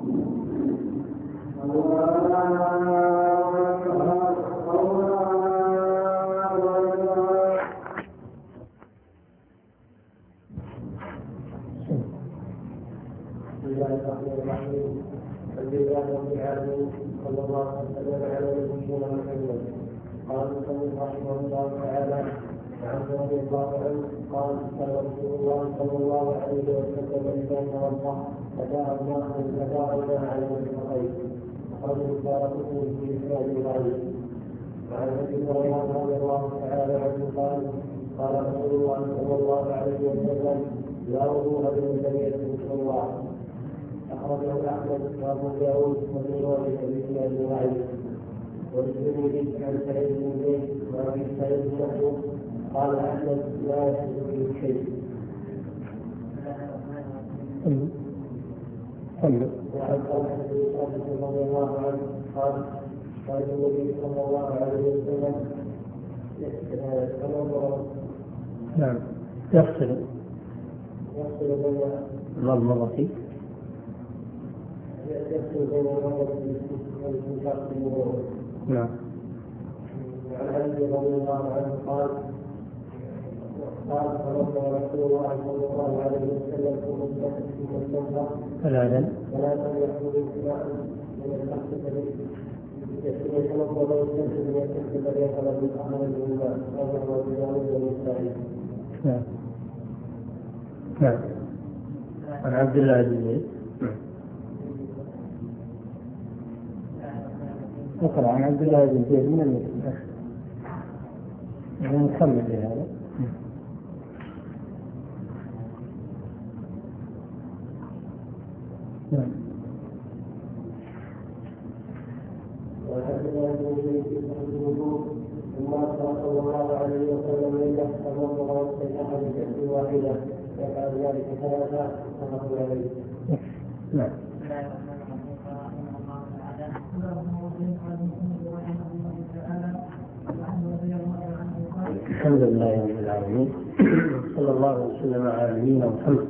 صلى الله عليه وسلم على نبينا محمد. قال المصنف رحمه الله تعالى: وعنه رضي الله عنه قال قال رسول الله صلى الله عليه وسلم اذا توضا فدار الماء فدار الماء على المرفقين اخرجه الدارقطني في اسناد ضعيف. وعن ابي هريره رضي الله تعالى عنه قال قال رسول الله صلى الله عليه وسلم لا وضوء لمن لم يذكر الله. اخرجه احمد وابو داود وابن روايه باسناد ضعيف. والترمذي عن سعيد بن زيد وابي سعيد بن قال احمد لا يحدث به شيء. وعن طلحه بن ثابت رضي الله عنه قال قال النبي صلى الله عليه وسلم نعم يغسل يغسل بين المضمضة يغسل بين المضمضة والاستنشاق في الوضوء. نعم. وعن علي رضي الله عنه قال قال فرضنا رسول الله صلى الله عليه وسلم ثم الجسد في المنبر ثلاثا ثلاثا يحمل انتباعا من الشخص يتنظر ويستنشد ويستنشد ويطلب من احمد بن الله رضي الله عنه والنسائي. نعم. نعم. عن عبد الله بن زيد اقرأ عن عبد الله بن زيد من المسلم يعني نكمل بهذا. نعم. وعبد الله بن زيد في الوضوء ثم صلى الله عليه وسلم ليله تنظر واستيقظ بكأس واحده يفعل ذلك ثلاثه متفق عليه. نعم. الحمد لله رب العالمين صلى الله وسلم على نبينا محمد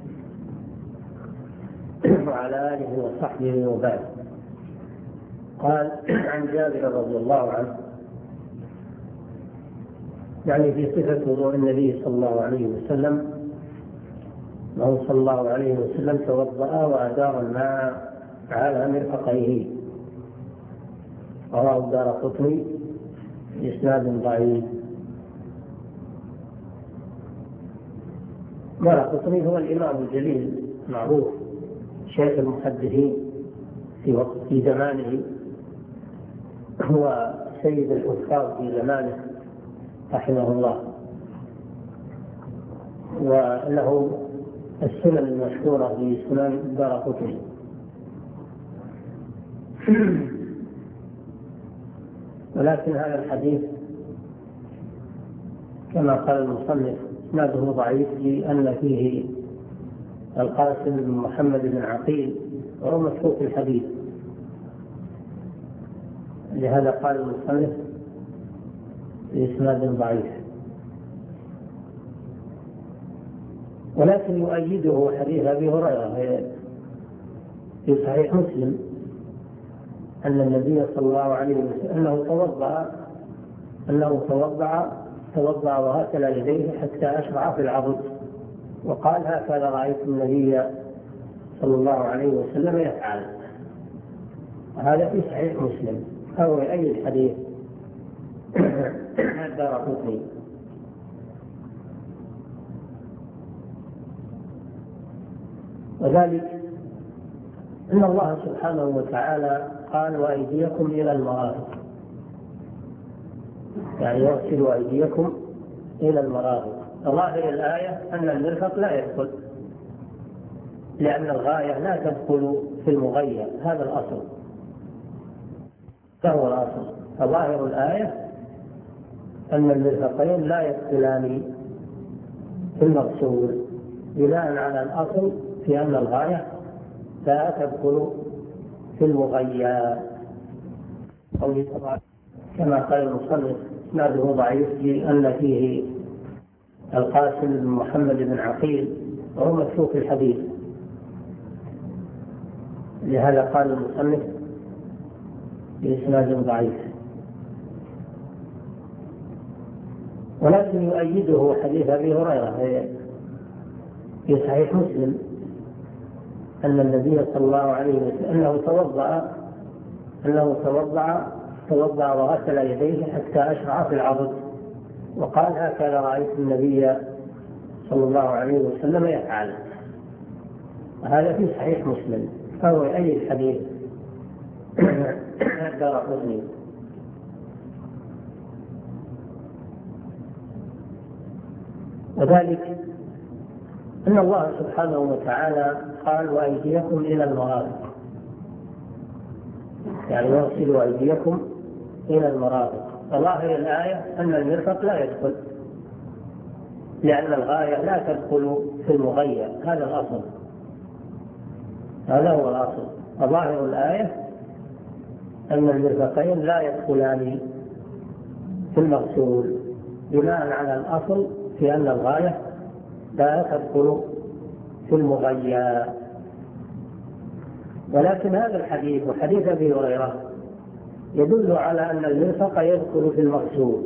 وعلى آله وصحبه وبعد. قال عن جابر رضي الله عنه يعني في صفة وضوء النبي صلى الله عليه وسلم أنه صلى الله عليه وسلم توضأ وأدار الماء على مرفقيه. رواه الدارقطني بإسناد ضعيف. الدارقطني هو الإمام الجليل المعروف شيخ المحدثين في وقت في زمانه، هو سيد الحفاظ في زمانه رحمه الله، وله السنن المشهورة في سنن الدارقطني. ولكن هذا الحديث كما قال المصنف اسناده ضعيف لأن فيه القاسم بن محمد بن عقيل وهو متروك الحديث، لهذا قال المصنف بإسناد ضعيف. ولكن يؤيده حديث أبي هريرة في صحيح مسلم أن النبي صلى الله عليه وسلم أنه توضأ أنه توضأ توضأ وغسل يديه حتى أشرع في العضد، وقال هكذا رأيت النبي صلى الله عليه وسلم يفعل. هذا في صحيح مسلم أو أي الحديث الدارقطني. وذلك إن الله سبحانه وتعالى قال وأيديكم إلى المرافق، يعني يغسلوا أيديكم إلى المرافق. ظاهر الآية أن المرفق لا يدخل، لأن الغاية لا تدخل في المغير، هذا الأصل فهو الأصل. فظاهر الآية أن المرفقين لا يدخلان في المغسول بناء على الأصل في أن الغاية لا تدخل في المغير. كما قال المصنف اسناده ضعيف لأن فيه القاسم بن محمد بن عقيل وهو متروك الحديث، لهذا قال المصنف بإسناد ضعيف. ولكن يؤيده حديث أبي هريرة في صحيح مسلم أن النبي صلى الله عليه وسلم أنه توضأ أنه توضأ توضأ وغسل يديه حتى أشرع في العضد، وقال هكذا رأيت النبي صلى الله عليه وسلم يفعل. هذا في صحيح مسلم، فهو أي الحديث الدارقطني. وذلك أن الله سبحانه وتعالى قال وأيديكم إلى المرافق، يعني يرسلوا أيديكم إلى المرافق. فظاهر الآية أن المرفق لا يدخل، لأن الغاية لا تدخل في المغير، هذا الأصل، هذا هو الأصل. فظاهر الآية أن المرفقين لا يدخلان في المغسول، بناء على الأصل في أن الغاية لا تدخل في المغير. ولكن هذا الحديث وحديث أبي هريرة يدل على أن المرفق يدخل في المغسول،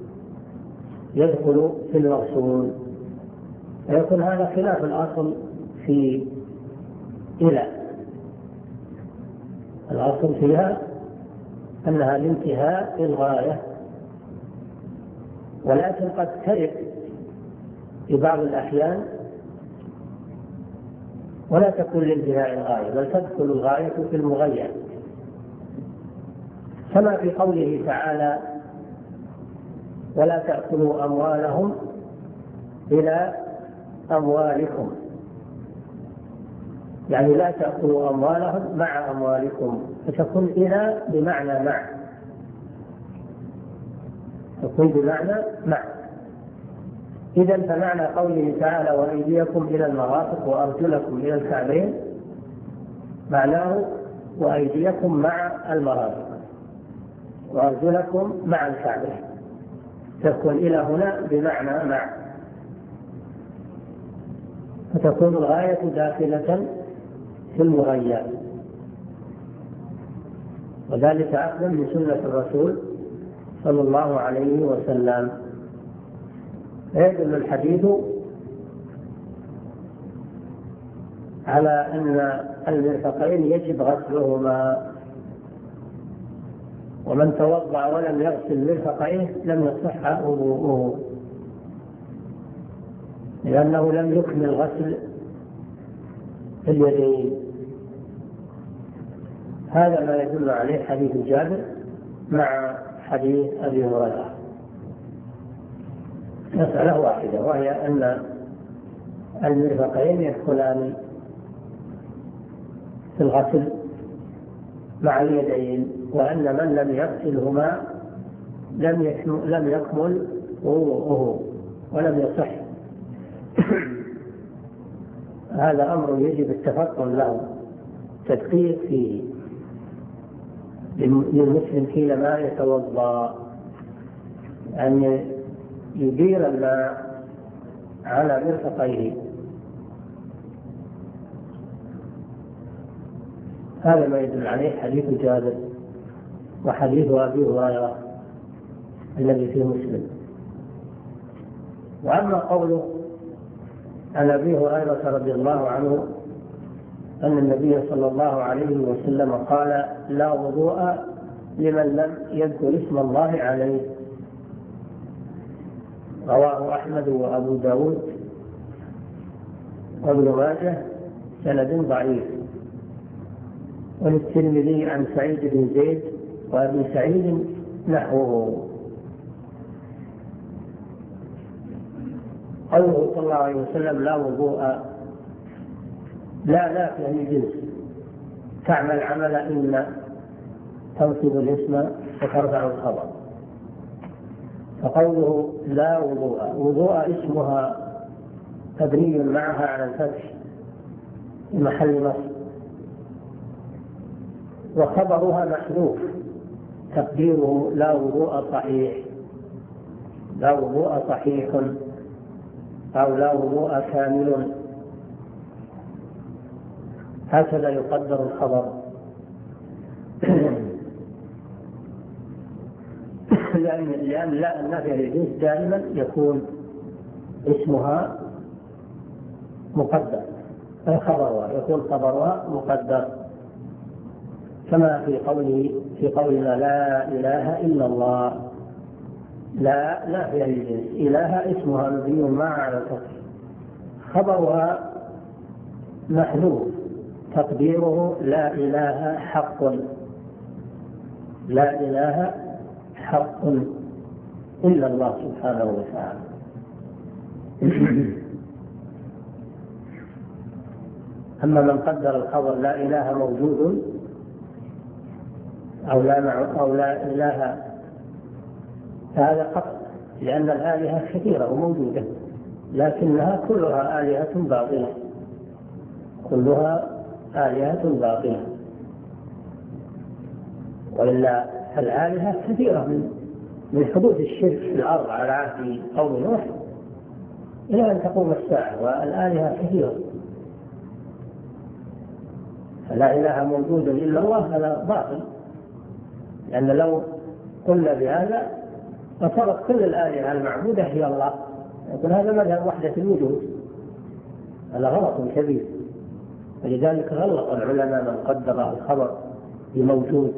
يدخل في المغسول، ويكون هذا خلاف الأصل في إلى. الأصل فيها أنها الانتهاء للغاية، ولكن قد ترد في بعض الأحيان ولا تكون لانتهاء الغاية، بل تدخل الغاية في المغير، كما في قوله تعالى ولا تأكلوا أموالهم إلى أموالكم، يعني لا تأكلوا أموالهم مع أموالكم، فتكون إلى بمعنى مع، تكون بمعنى مع. إذن فمعنى قوله تعالى وأيديكم إلى المرافق وأرجلكم إلى الكعبين معناه وأيديكم مع المرافق وأرجلكم مع الكعبين، تكون إلى هنا بمعنى مع، فتكون الغاية داخلة في المغير، وذلك أخذا من سنة الرسول صلى الله عليه وسلم. يدل الحديث على أن المرفقين يجب غسلهما، ومن توضأ ولم يغسل مرفقيه لم يصح وضوءه، لأنه لم يكمل غسل اليدين. هذا ما يدل عليه حديث جابر مع حديث أبي هريرة. مسألة واحدة، وهي أن المرفقين يدخلان في الغسل مع اليدين، وأن من لم يغسلهما لم يكمل وضوءه ولم يصح. هذا أمر يجب التفطن له، تدقيق فيه للمسلم حينما يتوضأ، أن يدير الماء على مرفقيه. هذا ما يدل عليه حديث جابر وحديث أبي هريرة الذي في مسلم. وأما قوله عن أبي هريرة رضي الله عنه أن النبي صلى الله عليه وسلم قال لا وضوء لمن لم يذكر اسم الله عليه، رواه أحمد وأبو داود وابن ماجه سند ضعيف، وللترمذي عن سعيد بن زيد وأبي سعيد نحوه. قوله صلى الله عليه وسلم لا وضوء، لا لا في الجنس، تعمل عمل إن تنصب الاسم وترفع الخبر. فقوله لا وضوء، وضوء اسمها مبني معها على الفتح في محل نصب، وخبرها محذوف تقديره لا وضوء صحيح، لا وضوء صحيح أو لا وضوء كامل، هكذا يقدر الخبر. لأن لأن لا النافع للجنس دائما يكون اسمها مقدر، خبرها يكون خبرها مقدر، كما في قوله في قولنا لا إله إلا الله، لا لا في الجنس، إله اسمها مبني ما على الكسر، خبرها محذوف تقديره لا إله حق، لا إله حق إلا الله سبحانه وتعالى. أما من قدر الخبر لا إله موجود أو لا أو لا إله فهذا قطع، لأن الآلهة كثيرة وموجودة لكنها كلها آلهة باطلة، كلها آلهة باطلة، وإلا الآلهة كثيرة من من حدوث الشرك في الأرض على عهد قوم نوح إلى أن تقوم الساعة، والآلهة كثيرة. فلا إله موجود إلا الله هذا باطل، لأن لو قلنا بهذا فصارت كل الآلهة المعبودة هي الله، يكون هذا مذهب وحدة الوجود، هذا غلط كبير. ولذلك غلط العلماء من قدر الخبر بموجود.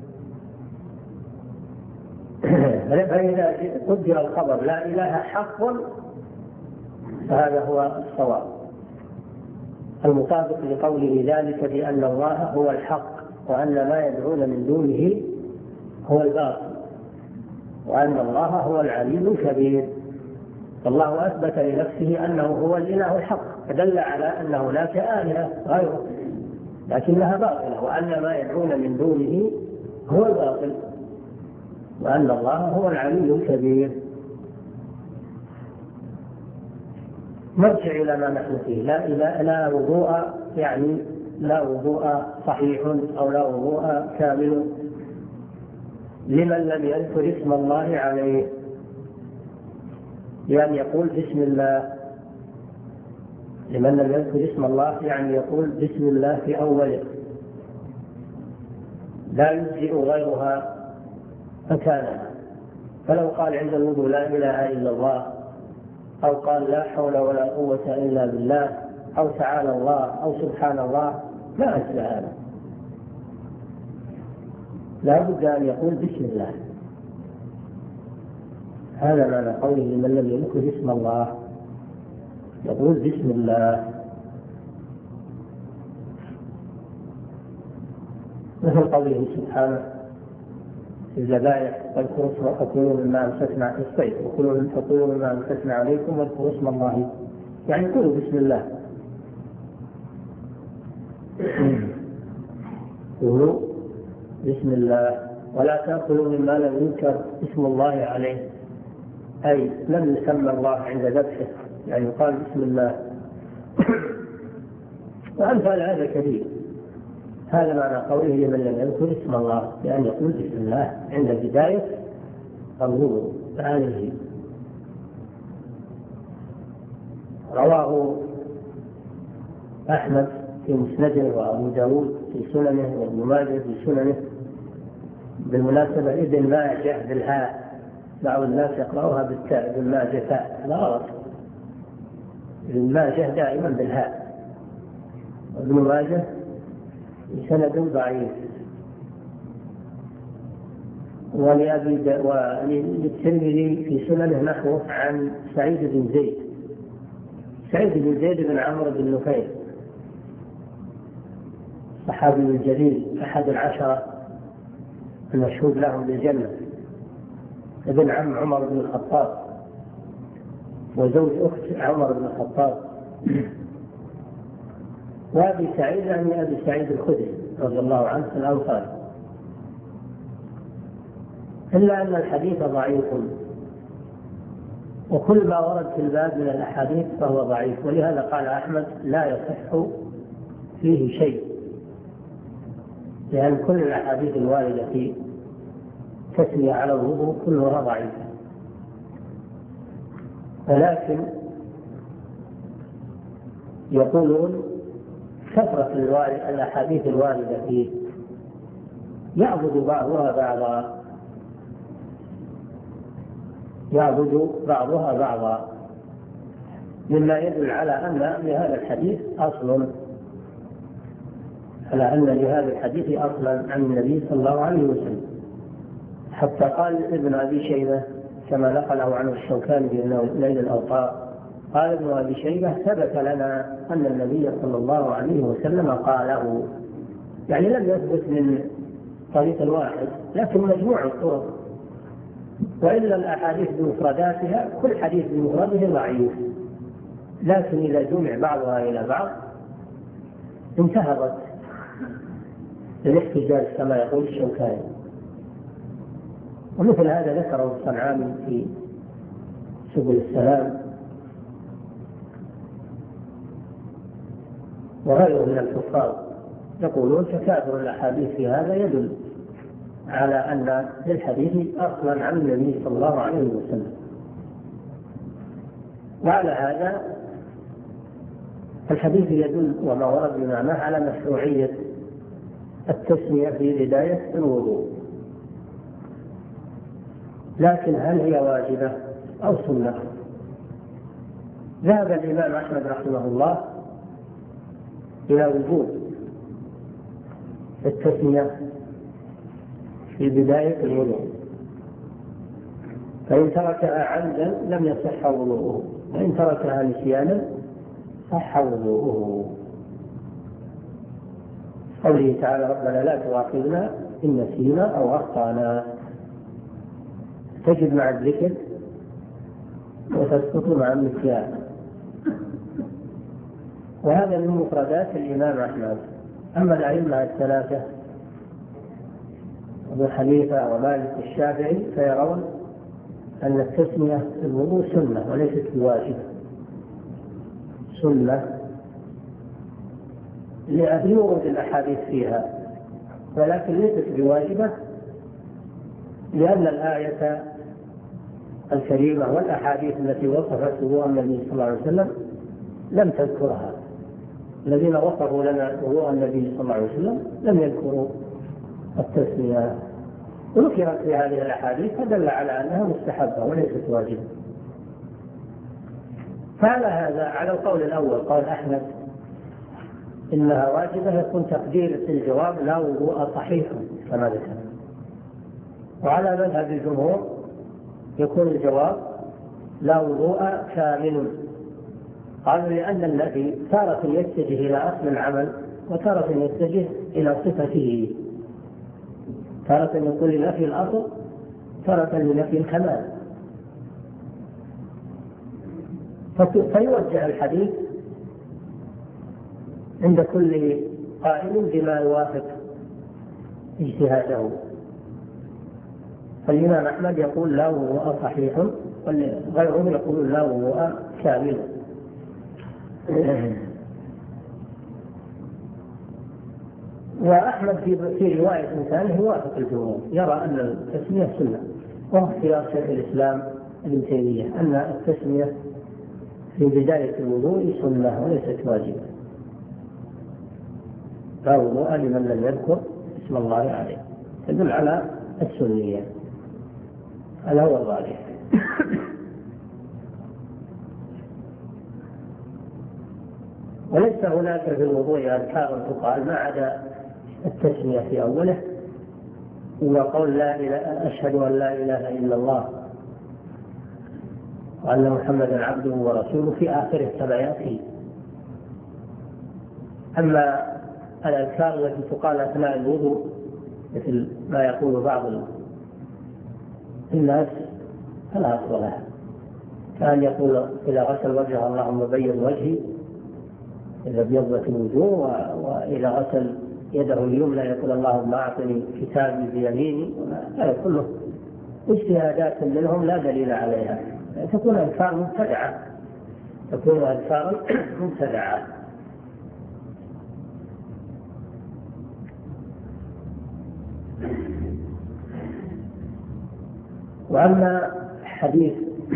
فإذا قدر الخبر لا إله حق فهذا هو الصواب المطابق لقوله ذلك بأن الله هو الحق وأن ما يدعون من دونه هو الباطل وأن الله هو العلي الكبير. فالله أثبت لنفسه أنه هو الإله الحق، فدل على أن هناك آلهة غيره لكنها باطلة، وأن ما يدعون من دونه هو الباطل وأن الله هو العلي الكبير. نرجع إلى ما نحن فيه. لا إله لا وضوء، يعني لا وضوء صحيح أو لا وضوء كامل لمن لم يذكر اسم الله عليه، يعني يقول بسم الله. لمن لم يذكر اسم الله يعني يقول بسم الله في أوله، لا يجزئ غيرها مكانها. فلو قال عند الوضوء لا إله إلا الله، أو قال لا حول ولا قوة إلا بالله، أو تعالى الله، أو سبحان الله، ما أجزى هذا، لا بد أن يقول بسم الله. هذا معنى قوله من لم يذكر اسم الله يقول بسم الله. مثل قوله سبحانه في الذبائح فكلوا مما أمسكنا الصيد وكلوا مما أمسكنا عليكم واذكروا اسم الله، يعني قولوا بسم الله. قولوا بسم الله ولا تأكلوا مما لم يذكر اسم الله عليه، أي لم يسمى الله عند ذبحه، يعني يقال بسم الله. وأمثال هذا كثير. هذا معنى قوله لمن لم يذكر اسم الله، لأن يقول بسم الله عند بداية الوضوء. هذه رواه أحمد في مسنده وأبو داود في سننه وابن ماجه في سننه. بالمناسبة ابن ماجه بالهاء، بعض الناس يقرأوها بالتاء، ابن ماجه تاء، لا غلط، ابن ماجه دائما بالهاء، وابن ماجه سند ضعيف. وللترمذي في سننه نحوه عن سعيد بن زيد سعيد بن زيد بن عمرو بن نفيل، صحابي الجليل أحد العشرة المشهود لهم بالجنة، ابن عم عمر بن الخطاب وزوج أخت عمر بن الخطاب. وأبي سعيد يعني أبي سعيد الخدري رضي الله عنه الأنصاري، إلا أن الحديث ضعيف، وكل ما ورد في الباب من الأحاديث فهو ضعيف، ولهذا قال أحمد لا يصح فيه شيء، لأن كل الأحاديث الواردة في تسمية على الوضوء كلها ضعيفة. ولكن يقولون كثرة الأحاديث الواردة فيه يعبد بعضها بعضا يعبد بعضها بعضا مما يدل على أن لهذا الحديث أصل على أن لهذا الحديث أصلا عن النبي صلى الله عليه وسلم. حتى قال ابن أبي شيبة كما نقله عنه الشوكاني بأنه ليل الأوطار. قال ابن أبي شيبة ثبت لنا أن النبي صلى الله عليه وسلم قاله، يعني لم يثبت من طريق واحد لكن مجموع الطرق، وإلا الأحاديث بمفرداتها كل حديث بمفرده ضعيف، لكن إذا جمع بعضها إلى بعض انتهضت الاحتجاج كما يقول الشوكاني. ومثل هذا ذكره الصنعاني في سبل السلام وغيره من الحفاظ، يقولون تكاثر الأحاديث في هذا يدل على أن للحديث أصلا عن النبي صلى الله عليه وسلم. وعلى هذا الحديث يدل وما ورد بمعناه على مشروعية التسمية في بداية الوضوء، لكن هل هي واجبة أو سنة؟ ذهب الإمام أحمد رحمه الله إلى وجوب التسمية في بداية الوضوء، فإن تركها عمدا لم يصح وضوءه، وإن تركها نسيانا صح وضوءه. قوله تعالى ربنا لا تؤاخذنا إن نسينا أو أخطأنا، تجد مع الذكر وتسقط مع النسيان، وهذا من مفردات الإمام أحمد. أما الأئمة الثلاثة أبو حنيفة ومالك الشافعي فيرون أن التسمية في الوضوء سنة وليست بواجبة، سنة لورود الأحاديث فيها، ولكن ليست بواجبة لأن الآية الكريمة والأحاديث التي وصفت وضوء النبي صلى الله عليه وسلم لم تذكرها. الذين وصفوا لنا وضوء النبي صلى الله عليه وسلم لم يذكروا التسمية، وذكرت في هذه الأحاديث فدل على أنها مستحبة وليست واجبة. فعلى هذا على القول الأول قول أحمد إنها واجبة يكون تقدير الجواب لا وضوء صحيح كما ذكر، وعلى مذهب الجمهور يكون الجواب لا وضوء كامل. قالوا لأن الذي تارة يتجه إلى أصل العمل وتارة يتجه إلى صفته، تارة يقول لنفي الأصل تارة لنفي الكمال، فيوجه الحديث عند كل قائل بما يوافق اجتهاده. فالإمام أحمد يقول لا وضوء صحيح، وغيره يقول لا وضوء كامل. وأحمد في رواية ثانية يوافق الجمهور، يرى أن التسمية سنة، وهو اختيار شيخ الإسلام ابن تيمية أن التسمية في بداية الوضوء سنة وليست واجبة، لا وضوء لمن لم يذكر اسم الله عليه، تدل على السنية. هذا هو الراجح. وليس هناك في الوضوء أذكار تقال ما عدا التسمية في أوله وقول لا إله أشهد أن لا إله إلا الله وأن محمدا عبده ورسوله في آخره كما يأتي. أما الأذكار التي تقال أثناء الوضوء مثل ما يقول بعض الناس فلا أصل لها، كان يقول إذا غسل وجهه اللهم بيض وجهي إذا ابيضت الوجوه، وإذا غسل يده اليمنى يقول اللهم أعطني كتابي بيميني. هذا كله اجتهادات منهم لا دليل عليها، تكون أذكار مبتدعة، تكون أذكار مبتدعة. وأما حديث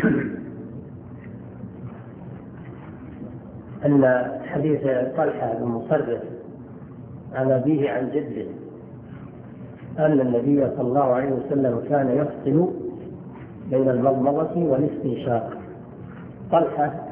أن حديث طلحة بن مصرف عن أبيه عن جده أن النبي صلى الله عليه وسلم كان يفصل بين المضمضة والاستنشاق. طلحة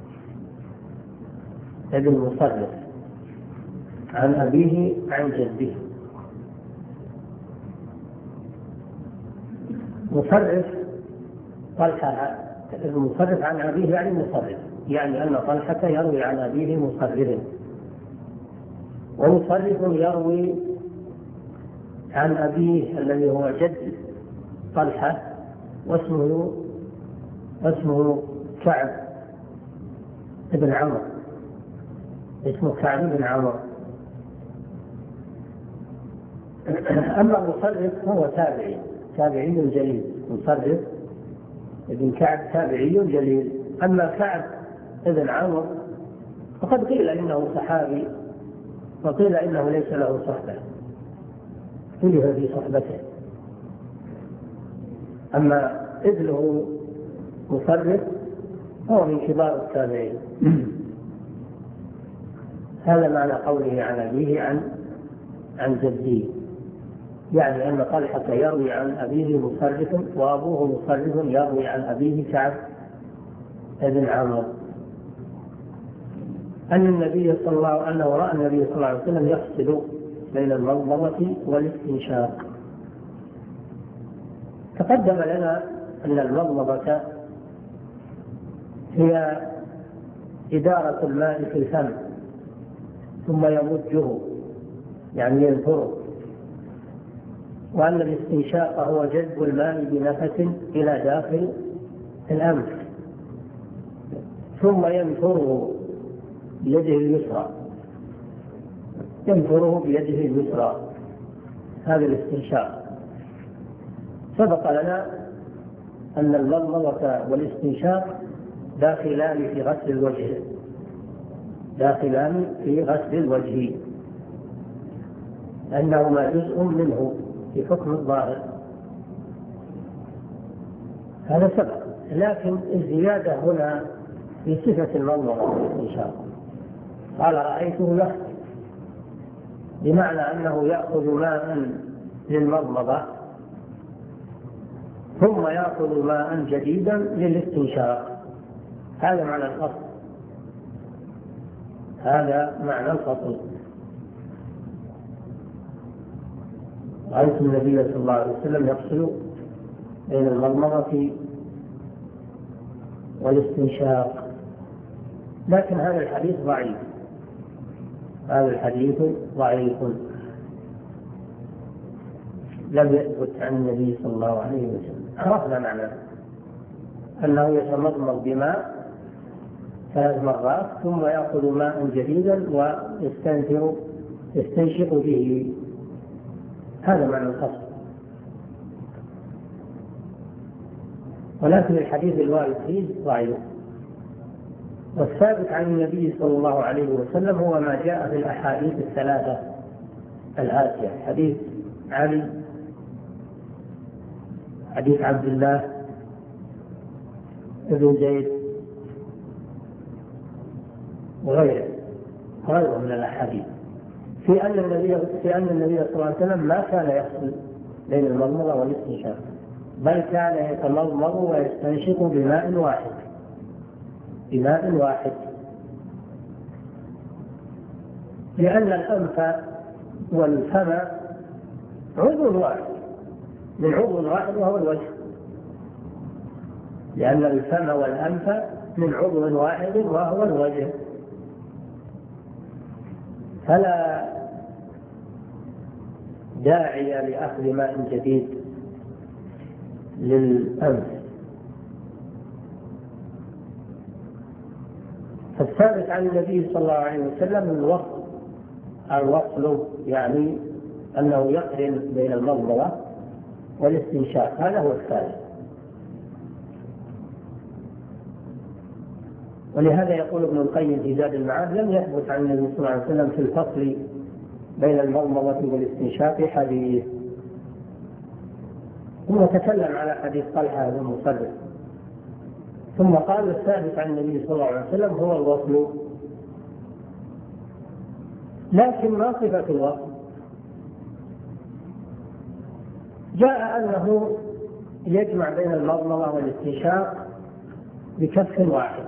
بن مصرف عن أبيه عن جده. مصرف طلحة المصرف عن أبيه يعني مصرف، يعني أن طلحة يروي عن أبيه مصرف، ومصرف يروي عن أبيه الذي هو جد طلحة واسمه واسمه كعب بن عمرو، اسمه كعب بن عمرو. أما المصرف هو تابعي تابعي جليل، مصرف ابن كعب تابعي جليل. أما كعب بن عمرو فقد قيل إنه صحابي وقيل إنه ليس له صحبة، اختلف في صحبته. أما ابنه مصرف هو من كبار التابعين. هذا معنى قوله عن أبيه عن عن جده، يعني أن طلحة يروي عن أبيه مصرف وأبوه مصرف يروي عن أبيه كعب بن عمرو أن النبي صلى الله أنه رأى النبي صلى الله عليه وسلم يفصل بين المضمضة والاستنشاق. تقدم لنا أن المضمضة هي إدارة الماء في الفم ثم يمجه يعني ينثره، وأن الاستنشاق هو جذب الماء بنفس إلى داخل الأنف ثم ينثره بيده اليسرى ينثره بيده اليسرى هذا الاستنشاق. سبق لنا أن المضمضة والاستنشاق داخلان في غسل الوجه داخلان في غسل الوجه لأنهما جزء منه في حكم الظاهر، هذا سبق. لكن الزيادة هنا في صفة المضمضة والاستنشاق، قال رأيته يغسل، بمعنى أنه يأخذ ماء للمضمضة ثم يأخذ ماء جديدا للاستنشاق. هذا معنى الفصل هذا معنى الفصل. رأيت النبي صلى الله عليه وسلم يفصل بين المضمضة والاستنشاق، لكن هذا الحديث ضعيف هذا الحديث ضعيف لم يثبت عن النبي صلى الله عليه وسلم. عرفنا معناه أنه يتمضمض بماء ثلاث مرات ثم يأخذ ماء جديدا ويستنثر يستنشق به، هذا معنى الفصل. ولكن الحديث الوارد فيه ضعيف. والثابت عن النبي صلى الله عليه وسلم هو ما جاء في الأحاديث الثلاثة الآتية: حديث علي، حديث عبد الله بن زيد، وغيره غيره من الأحاديث في أن النبي في أن النبي صلى الله عليه وسلم ما كان يفصل بين المضمضة والاستنشاق، بل كان يتمضمض ويستنشق بماء واحد بماء واحد لأن الأنف والفم عضو واحد من عضو واحد وهو الوجه، لأن الفم والأنف من عضو واحد وهو الوجه، فلا داعي لأخذ ماء جديد للأنف. فالثابت عن النبي صلى الله عليه وسلم الوصل الوصل يعني أنه يقرن بين المضمضة والاستنشاق، هذا هو الثابت. ولهذا يقول ابن القيم في زاد المعاد: لم يثبت عن النبي صلى الله عليه وسلم في الفصل بين المضمضة والاستنشاق حديث. ثم تكلم على حديث طلحة بن مصرف، ثم قال: الثابت عن النبي صلى الله عليه وسلم هو الوصل. لكن ما صفة الوصل؟ جاء أنه يجمع بين المضمضة والاستنشاق بكف واحد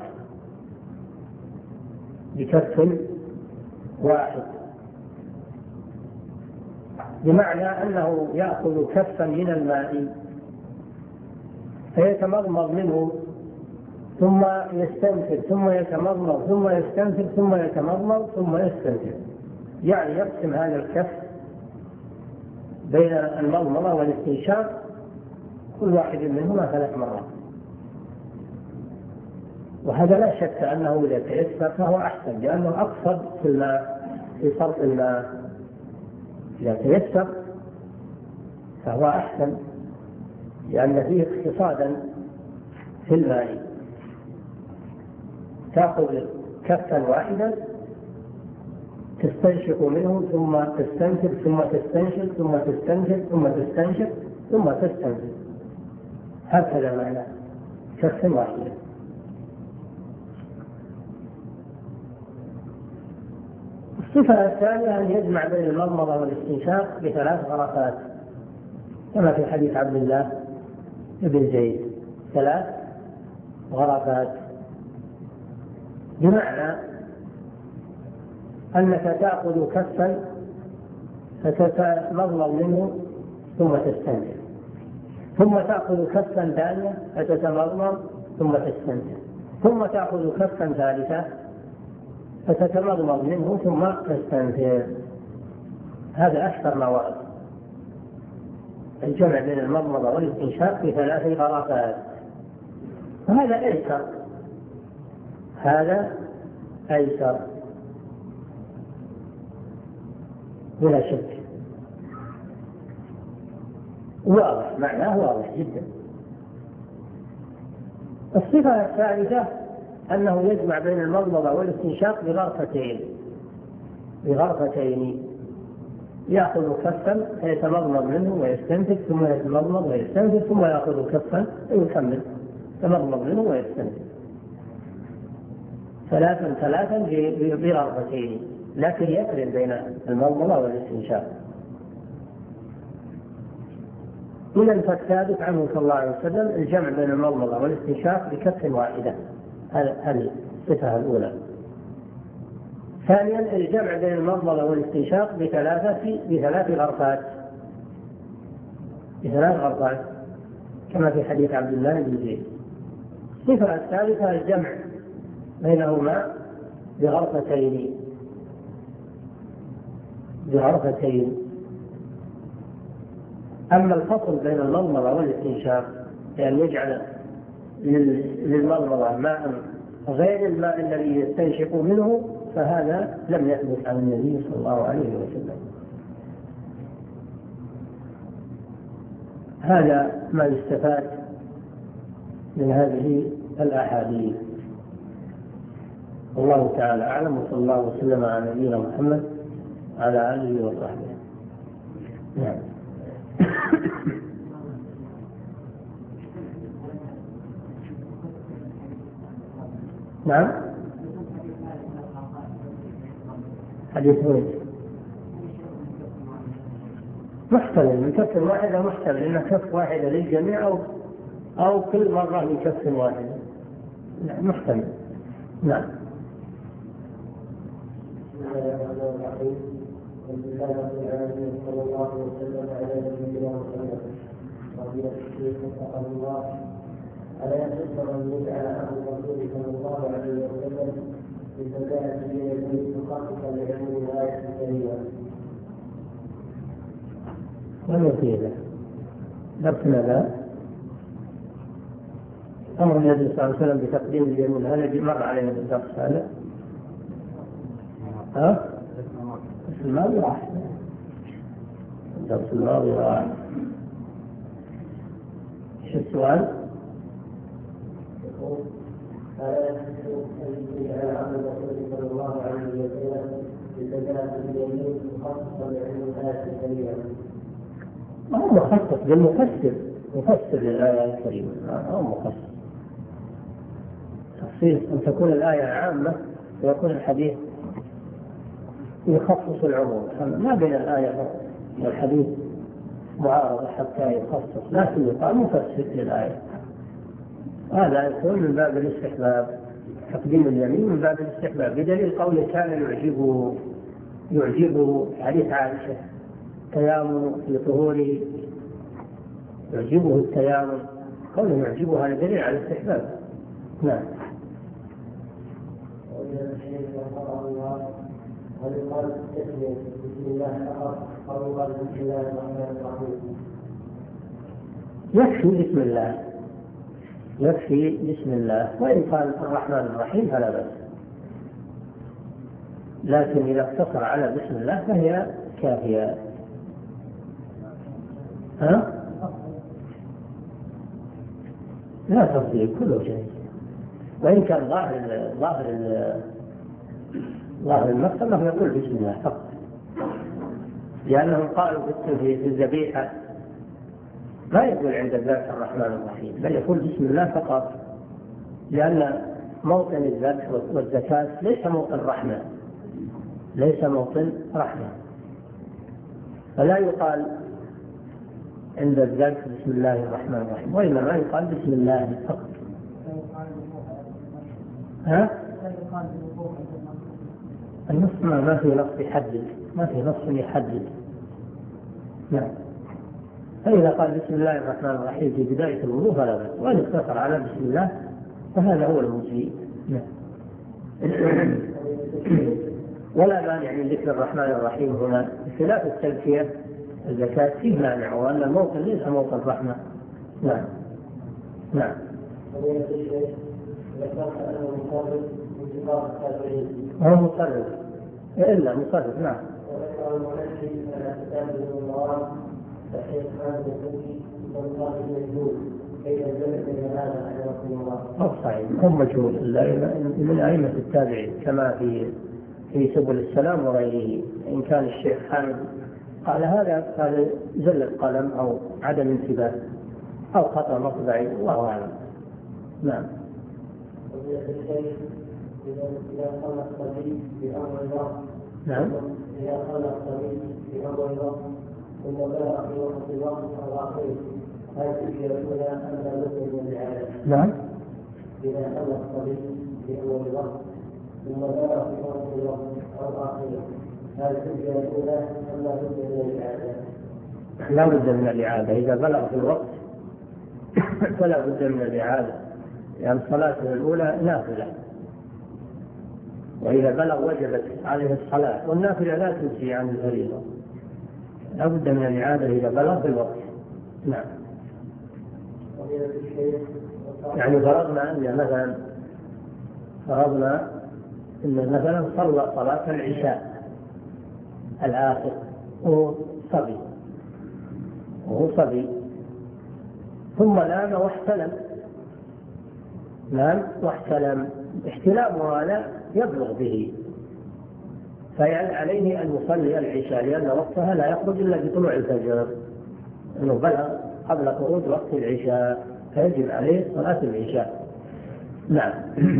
بكف واحد بمعنى أنه يأخذ كفا من الماء فيتمضمض منه ثم يستنثر ثم يتمضمض ثم يستنثر ثم يتمضمض ثم يستنثر، يعني يقسم هذا الكف بين المضمضة والاستنشاق كل واحد منهما ثلاث مرات. وهذا لا شك أنه إذا تيسر فهو أحسن، لأنه أقصد في الماء في صرف الماء. إذا تيسر فهو أحسن لأن فيه اقتصادا في الماء. تأخذ كفا واحدا تستنشق منه ثم تستنشق ثم تستنشق ثم تستنشق ثم تستنشق ثم تستنشق، هكذا معنى كف واحدا. الصفة الثانية أن يجمع بين المضمضة والاستنشاق بثلاث غرفات كما في حديث عبد الله بن زيد، ثلاث غرفات، بمعنى أنك تأخذ كفا فتتمضمض منه ثم تستنشق، ثم تأخذ كفا ثانيا فتتمضمض ثم تستنشق، ثم تأخذ كفا ثالثا فتتمضمض منه ثم تستنشق. هذا أكثر ما ورد، الجمع بين المضمضة والاستنشاق في ثلاث غرفات، وهذا أيسر، هذا أيسر بلا شك، واضح، معناه واضح جدا. الصفة الثالثة أنه يجمع بين المضمضة والاستنشاق بغرفتين بغرفتين يأخذ كفا فيتمضمض منه ويستنفذ ثم يتمضمض ويستنفذ ثم يأخذ كفا ويكمل يتمضمض منه ويستنفذ، ثلاثا ثلاثا بغرفتين، لكن يفرق بين المضمضة والاستنشاق. إذا فالثابت عنه صلى الله عليه وسلم الجمع بين المضمضة والاستنشاق بكف واحدة، هذه الصفة الأولى. ثانيا الجمع بين المضمضة والاستنشاق بثلاثة بثلاث غرفات بثلاث غرفات كما في حديث عبد الله بن زيد. الصفة الثالثة الجمع بينهما بغرفتين بغرفتين أما الفصل بين المضمضة والاستنشاق يعني يجعل للمضمضة ماء غير الماء الذي يستنشق منه، فهذا لم يثبت عن النبي صلى الله عليه وسلم. هذا ما يستفاد من هذه الأحاديث. والله تعالى أعلم، وصلى الله وسلم على نبينا محمد على آله وصحبه. نعم. نعم. حديث وين؟ محتمل من كف واحدة، محتمل إن كف واحدة للجميع أو أو كل مرة من كف واحدة، محتمل. نعم. صلى الله عليه وسلم على نبينا محمد رضي الله ألا يحب من يجعل عن الرسول صلى الله عليه وسلم بزكاة اليمين مخصصا لعلم الآية الكريمة. وما في ذلك درسنا ذا أمر النبي صلى الله عليه وسلم بتقديم اليمين، هذا مر علينا الدرس هذا. ها؟ الدرس الماضي راح الدرس الماضي راح. شو السؤال؟ ألا يحب أن يجعل عن الرسول صلى الله عليه وسلم بزكاة اليمين مخصصا لعلم الآية الكريمة؟ ما هو مخصص بالمفسر، مفسر للآية الكريمة، ما هو مخصص. تخصيص أن تكون الآية عامة ويكون الحديث يخصص العموم، ما بين الآية والحديث معارضة حتى يخصص، لكن يقال مفسر للآية. هذا يكون من باب الاستحباب، تقديم اليمين من باب الاستحباب، بدليل قوله كان يعجبه يعجبه حديث عائشة تيامن في طهوره، يعجبه التيامن كونه يعجبه هذا دليل على الاستحباب. نعم. هل يقال بسم الله فقط أو يقال بسم الله الرحمن الرحيم؟ يكفي بسم الله، يكفي بسم الله، وإن قال الرحمن الرحيم فلا بأس، لكن إذا اقتصر على بسم الله فهي كافية. ها؟ لا تفصيل كله شيء، وإن كان ظاهر ظاهر ظاهر النص أنه يقول بسم الله فقط، لأنهم قالوا في الذبيحة ما يقول عند الذبح الرحمن الرحيم، بل يقول بسم الله فقط، لأن موطن الذبح والزكاة ليس موطن رحمة، ليس موطن رحمة، فلا يقال عند الذبح بسم الله الرحمن الرحيم، وإنما يقال بسم الله فقط. ها؟ النص ما في نص يحدد، ما في نص يحدد. نعم. فإذا قال بسم الله الرحمن الرحيم في بداية الوضوء فلا بأس، وإن اقتصر على بسم الله فهذا هو المجزي. نعم. ولا مانع من ذكر الرحمن الرحيم هنا، بخلاف التزكية الزكاة فيه مانع، وأن الموطن ليس موطن رحمة. نعم. نعم. هو مصرف إلا مصرف. نعم. صحيح، هم مجهول من أئمة التابعين كما في في سبل السلام وغيره. إن كان الشيخ حامد قال هذا قال زل القلم أو عدم انتباه أو خطأ مطبعي، الله أعلم. نعم. إذا قال الصبي بأمر الله، نعم. إذا قال الصبي بأمر الله ثم بلغ في وقت الوقت الأخير هل يكون أن لا بد من الإعادة؟ نعم. إذا قال الصبي بأمر الله ثم بلغ في وقت الوقت الأخير هل يكون أن لا بد من الإعادة؟ لا بد من الإعادة، إذا بلغ في الوقت فلا بد من الإعادة، لأن يعني الصلاة الأولى نافلة، وإذا بلغ وجبت عليه الصلاة، والنافلة لا تجزي عن الفريضة، لا بد من الإعادة إذا بلغ في الوقت. نعم. يعني فرضنا أن مثلا فرضنا أن مثلا صلى صلاة العشاء الآخر وهو صبي وهو صبي ثم نام واحتلم، نام واحتلم، احتلامه هذا يبلغ به، فعليه أن يصلي العشاء، لأن وقتها لا يخرج إلا بطلوع الفجر، أنه بلغ قبل خروج وقت العشاء، فيجب عليه صلاة العشاء. نعم.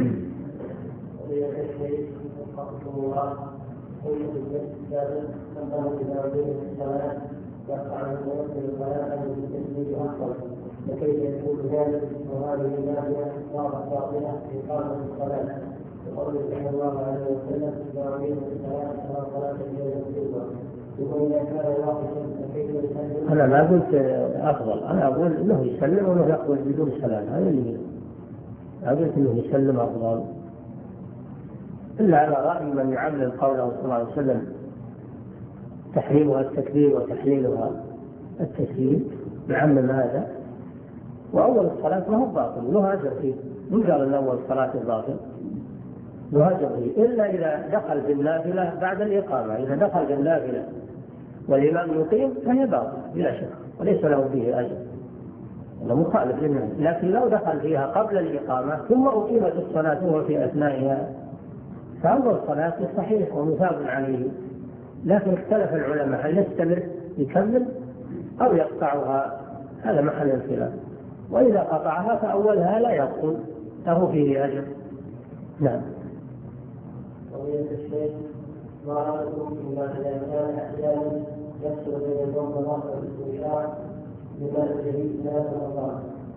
وكيف يكون ذلك وهذه النافلة صارت باطلة في قامة الصلاة وقوله صلى الله عليه وسلم داعين الصلاة كما صلاة الليل والجمعة. وإذا كان واقفا فكيف يسلم؟ أنا ما قلت أفضل، أنا أقول إنه يسلم وإنه يخرج بدون سلام، هذا اللي أقول إنه يسلم أفضل، إلا على رأي من يعلل قوله صلى الله عليه وسلم تحريمها التكبير وتحليلها التسليم، يعمم هذا. وأول الصلاة ما هو باطل، له أجر فيه، من قال أن أول الصلاة الباطل له أجر فيه، إلا إذا دخل في النافلة بعد الإقامة، إذا دخل في النافلة والإمام يقيم فهي باطل بلا شك وليس له فيه أجر، هذا مخالف للنهي. لكن لو دخل فيها قبل الإقامة ثم أقيمت الصلاة وهو في أثنائها فأول الصلاة صحيح ومثاب عليه، لكن اختلف العلماء هل يستمر يكمل أو يقطعها، هذا محل الخلاف. وإذا قطعها فأولها لا يبطل، له فيه أجر. نعم. ومن الشيخ ما رأيكم فيما إذا كان أحيانا يحصل بين النوم والاستنشاق بما الجديد لا رمضان؟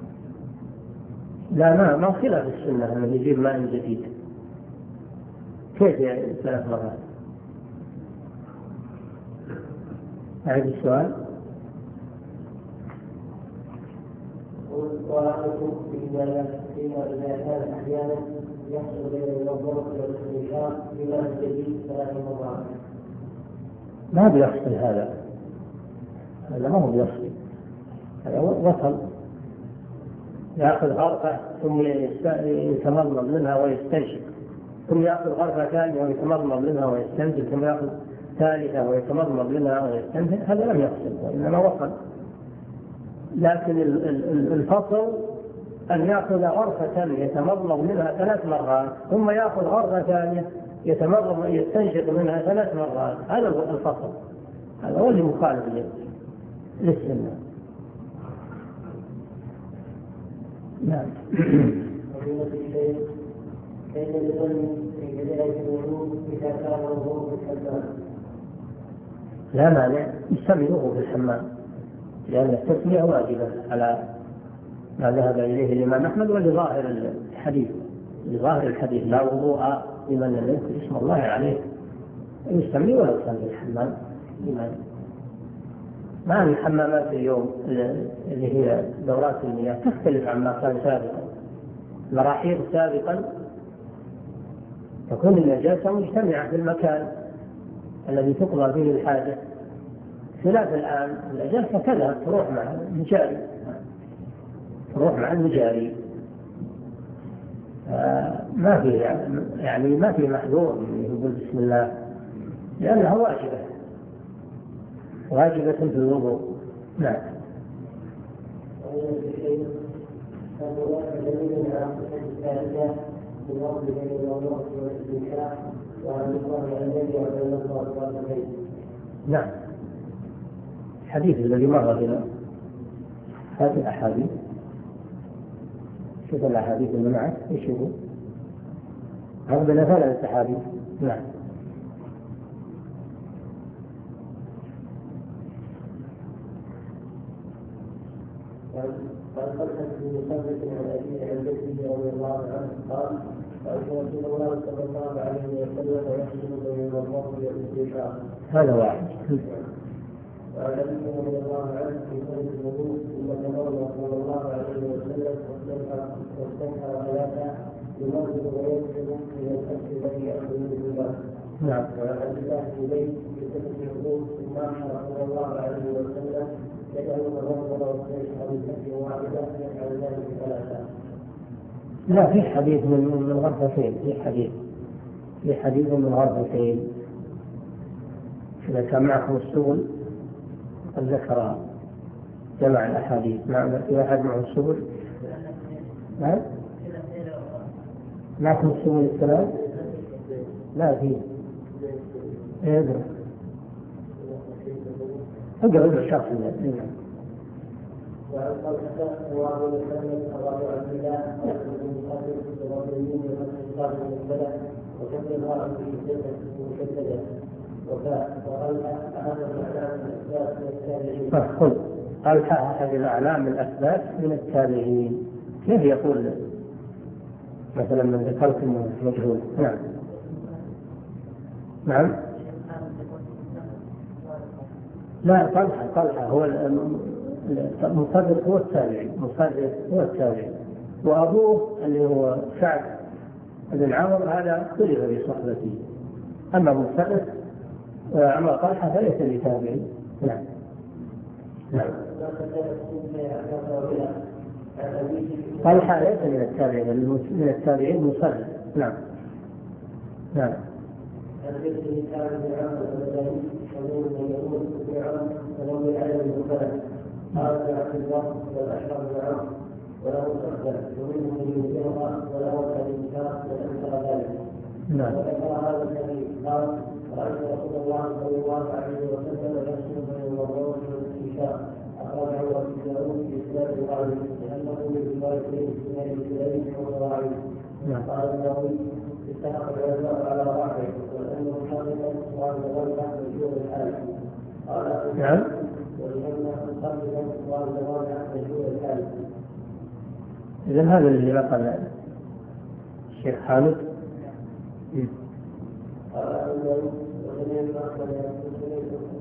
لا ما ما خلاف السنة أنه يجيب ماء جديد، كيف يعني ثلاث مرات؟ أعيد السؤال. وأعرفه فيما فيما إذا كان أحيانا يحصل بين الوضوء والاستنشاق بما الجديد ثلاث مرات. ما بيحصل هذا، هذا ما هو بيحصل، هذا وصل يأخذ غرفة ثم يتمضمض منها ويستنشق، ثم يأخذ غرفة ثانية ويتمضمض منها ويستنشق، ثم يأخذ ثالثة ويتمضمض منها ويستنشق، هذا لم يحصل وإنما وصل. لكن الفصل أن يأخذ غرفة يتمضمض منها ثلاث مرات ثم يأخذ غرفة ثانية يتمضمض يستنشق منها ثلاث مرات، هذا هو الفصل، هذا هو اللي مخالف للسنة. نعم. كيف يصلي في بداية الوضوء إذا كان الوضوء في الحمام؟ لا مانع يستمعوه في الحمام، لأن التسمية واجبة على ما ذهب إليه الإمام أحمد ولظاهر الحديث، لظاهر الحديث لا وضوء لمن لم يذكر اسم الله عليه، يستمع ولا يصلي في الحمام لمن ما من الحمامات اليوم اللي هي دورات المياه تختلف عما كان سابقا. المراحيض سابقا تكون النجاسة مجتمعة في المكان الذي تقضى فيه الحاجة، خلاف الآن النجاسة كذا تروح مع المجاري، تروح مع المجاري، ما في يعني ما في محذور يقول بسم الله، لأنها واجبة واجبة في الوضوء. نعم. نعم. الحديث الذي مر بنا هذه الأحاديث، شوف الأحاديث اللي معك ايش هو؟ عندنا ثلاث أحاديث. نعم. قال خلفت في مصنف عن أبي عن جده رضي الله عنه قال قال رسول الله صلى الله عليه وسلم يحسن بين الوضوء والاستنشاق. هذا واحد. وعن أبي رضي الله عنه في سنة الوضوء ثم تمر صلى الله عليه وسلم واستنشق ثلاثة يمرض ويكتب من الأكل الذي يأكل من الماء. نعم. وعن عبد الله بن زيد في سنة الوضوء ثم أمر صلى الله عليه وسلم يجعل الرجل واستنشق بكفه واحدة يفعل ذلك ثلاثة. لا، في حديث من من غرفتين، في حديث في حديث من غرفتين. إذا كان معكم السبل قد ذكر جمع الأحاديث. نعم. في أحد معه السبل؟ نعم. معكم السبل الثلاث؟ لا فيه. اقرأ اقرأ الشخص الذي. وعن طلحة وابو محمد وابو عبد الله بن مقدم وابن وفتح من البلد وكتب الله في سنة مشددة وفاء وطلحة أحد الأعلام من الأسباب من التابعين. قل طلحة أحد الأعلام من الأسباب من التابعين. كيف يقول مثلا من ذكرت انه مجهول؟ نعم. نعم. لا، طلحة طلحة هو المصدق، هو التابعي، مصدق هو التابعي، وأبوه اللي هو سعد بن عمرو هذا اختلف في صحبته. أما مصدق أما طلحة فليس بتابعي. نعم. نعم. طلحة ليس من التابعين، من التابعين مصدق. نعم. نعم. الذي كان بالعمل المدني ومن من يقول بالعمل ولو بالعلم المختلف قال عبد الله والاشرف بالعمل وله تقبل ومنهم من ينكرها وله الانكار وانكر ذلك. نعم. وذكر هذا الحديث قال رايت رسول الله صلى الله عليه وسلم يحسن بين الوضوء والاستنشاق اخرجه ابو داود في اسناد القاضي لانه من روايه سنن الكليب والضراعي. قال النووي اتفق العلماء على راحل وانه حقيقه سؤال الغرفه مشهور الحال. قال نعم. ولانه حقيقه سؤال الغرفه مشهور الحال. إذا هذا اللي نقل الشيخ حامد. قال النووي وسمعت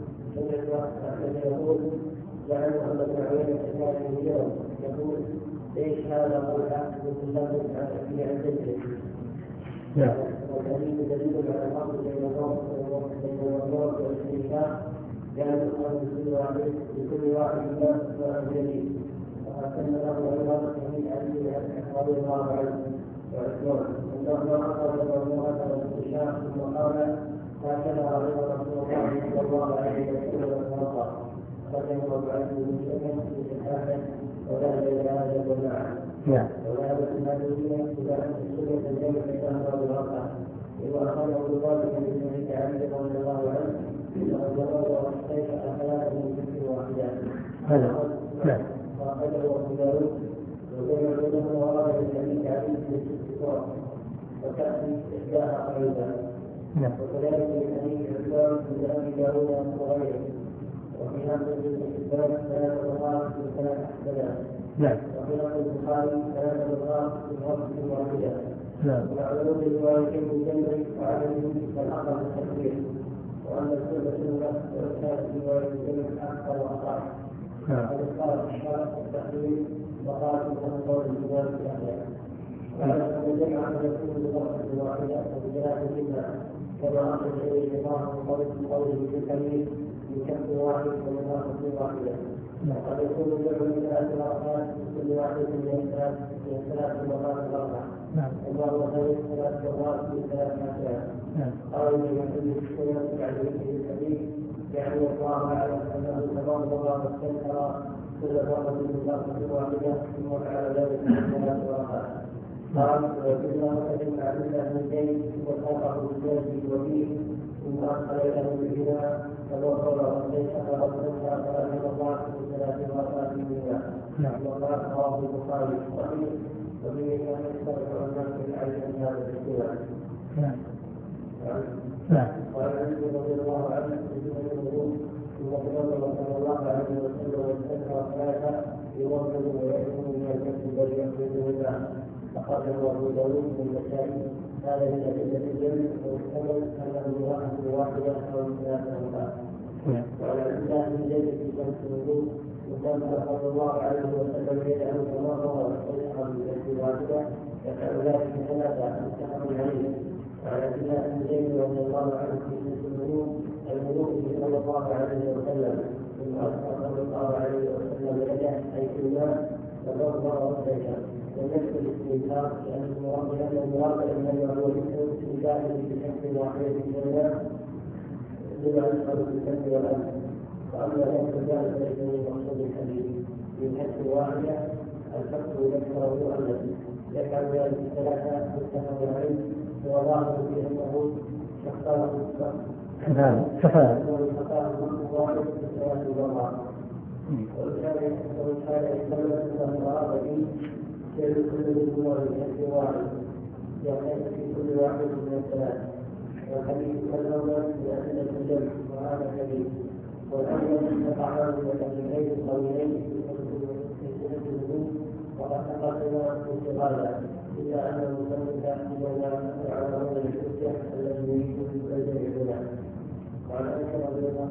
احمد يقول جعل محمد بن عيينه كان اليوم يقول ليش هذا قول مثل لا تسعى في عن ذكره؟ نعم. والحديث دليل على الأمر بين الضوء بين الضوء والاستنشاق لأن الأمر بكل واحد بكل واحد لا تسمع جديد وأتم له أيضا حديث علي رضي الله عنه وعثمان أنه أخذ المرأة والاستنشاق ثم قال هكذا رضي رسول الله صلى الله عليه وسلم الفرقة فكان وضعته من شكل في صحاحه وذهب إلى هذا الجماعة. نعم. وذهب المالكية إلى أن السنة الجمع كان بالواقع وأخذه بذلك من حديث علي رضي الله عنه وأخذه وأخذ ثلاثة من ذكر واحدة. هذا نعم. وأخذه أبو داود وجمع بينه وأراد الحديث علي في الاستقرار وتأتي إحداها أيضا. نعم. وكذلك من حديث عثمان بن أبي داود وغيره. وفي هذا الكتاب ثلاث مرات في ثلاث أحسنات. نعم. وفي نقل البخاري ثلاث مرات في غرفة واحدة. نعم. ومعلوم الروايتين من جمع وعدم فالأقل التكبير وأن السنة سنة وكانت رواية الجمع أكثر وأصح. نعم. وقد قال الشرع التحريم وقال من قول الإمام في أحيان. وعلى أن الجمع قد يكون بغرفة واحدة وبثلاث منها كما أخذ إليه الله من قوله في الحديث بكف واحد ومن غرفة واحدة. وقد يكون الجمع من ثلاث مرات كل واحدة من الثلاث من ثلاث مرات الأربعة. نعم. الله خير ثلاث مرات في ثلاث أحيان. نعم. قال من يحل السنة بعد ذكر الحديث يعني الله أعلم أنه تبارك الله استنكر كل مرة من غرفة واحدة ثم فعل ذلك من ثلاث مرات. قال وكلما وجدنا عبد اثنتين وخلقه بالجلد وفيه ثم أدخل له بالبناء فوصل واستيقظ واستنكر فأجل الله في ثلاث مرات منها. وقال رواه البخاري صحيح وفيه أن يختلف الناس من عيش هذا الاختلاف. نعم. نعم. وعن علي رضي الله عنه في الوضوء ثم تنظر صلى الله عليه وسلم واستنكر ثلاثة يوصل ويأتي من الجسد الذي يخرجه الله. أخرجه أبو داود من النسائي هذا من أدلة الجنة ويحتمل أنه واحد واحدة أو ثلاثة مرات. وعن عبد الله بن زيد في شمس الوضوء وكان صلى الله عليه وسلم يدعو تماما ويسحب بيد واحدة يفعل ذلك ثلاثة متفق عليه. وعن عبد الله بن زيد رضي الله عنه في شمس الوضوء الوضوء صلى الله عليه وسلم ثم أسقى صلى الله عليه وسلم يده أي في الماء فضرب وارتجع. ونفس الاستنكار لأن المراد لأن المراد إنما هو ذكر استنكاره بشكل واحد من الماء لما يشعر بالكف والأنف. وأما ذلك ذلك ليس من مقصود الحديث من حد واحدة الفقه ذكره مؤلف يفعل ذلك ثلاثة متفق عليه وظاهر في أنه اختار نعم. كفى. واحد في ثلاث مرات. وكان يحتمل أن المراد به يجب كل منهما من حد واحد يعتمد في كل واحد من الثلاث. والحديث الأول بأدلة الجمع وهذا الحديث والأول يقعان بحديثين طويلين في سنة الوضوء وقد تقدم انتقالا إلا أن المصنف إنما يعلمون الحجة الذي يريد الجمع. وعن أنس رضي الله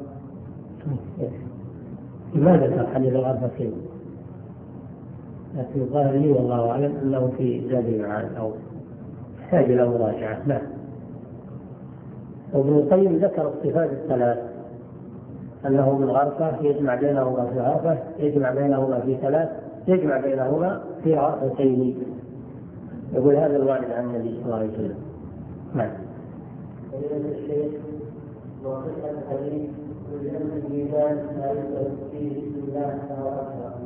لماذا ذكر حديث الغرفتين؟ لكن الظاهر لي والله أعلم أنه في زاد المعاد أو يحتاج إلى مراجعة. لا. وابن القيم ذكر الصفات الثلاث أنه من غرفة يجمع بينهما في غرفة يجمع بينهما في ثلاث يجمع بينهما في غرفتين. يقول هذا الوارد عن النبي صلى الله عليه وسلم. نعم. فضيلة الشيخ وصفة الحديث ولأن الميزان لا يدخل فيه بسم الله فهو أكثر.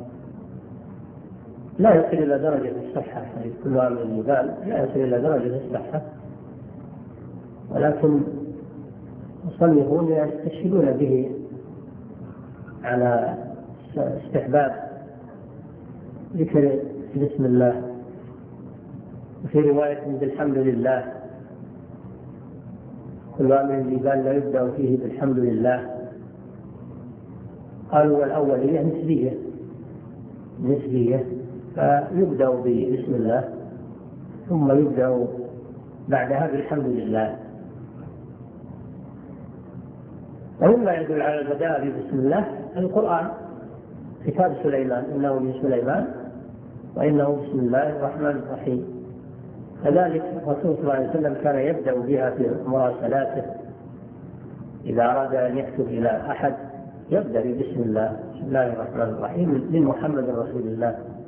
لا يصل إلى درجة الصحة يعني كل عام الميزان لا يصل إلى درجة الصحة ولكن المصنفون يستشهدون به على استحباب ذكر بسم الله وفي رواية بالحمد لله كل عام الميزان لا يبدأ فيه بالحمد لله. قالوا والأولية نسبية نسبية فيبدأ بسم الله ثم يبدأ بعدها بالحمد لله. ومما يدل على البداء بسم الله القرآن كتاب سليمان إنه من سليمان وإنه بسم الله الرحمن الرحيم. كذلك الرسول صلى الله عليه وسلم كان يبدأ بها في مراسلاته، إذا أراد أن يكتب إلى أحد يبدأ بسم الله، بسم الله الرحمن الرحيم من محمد رسول الله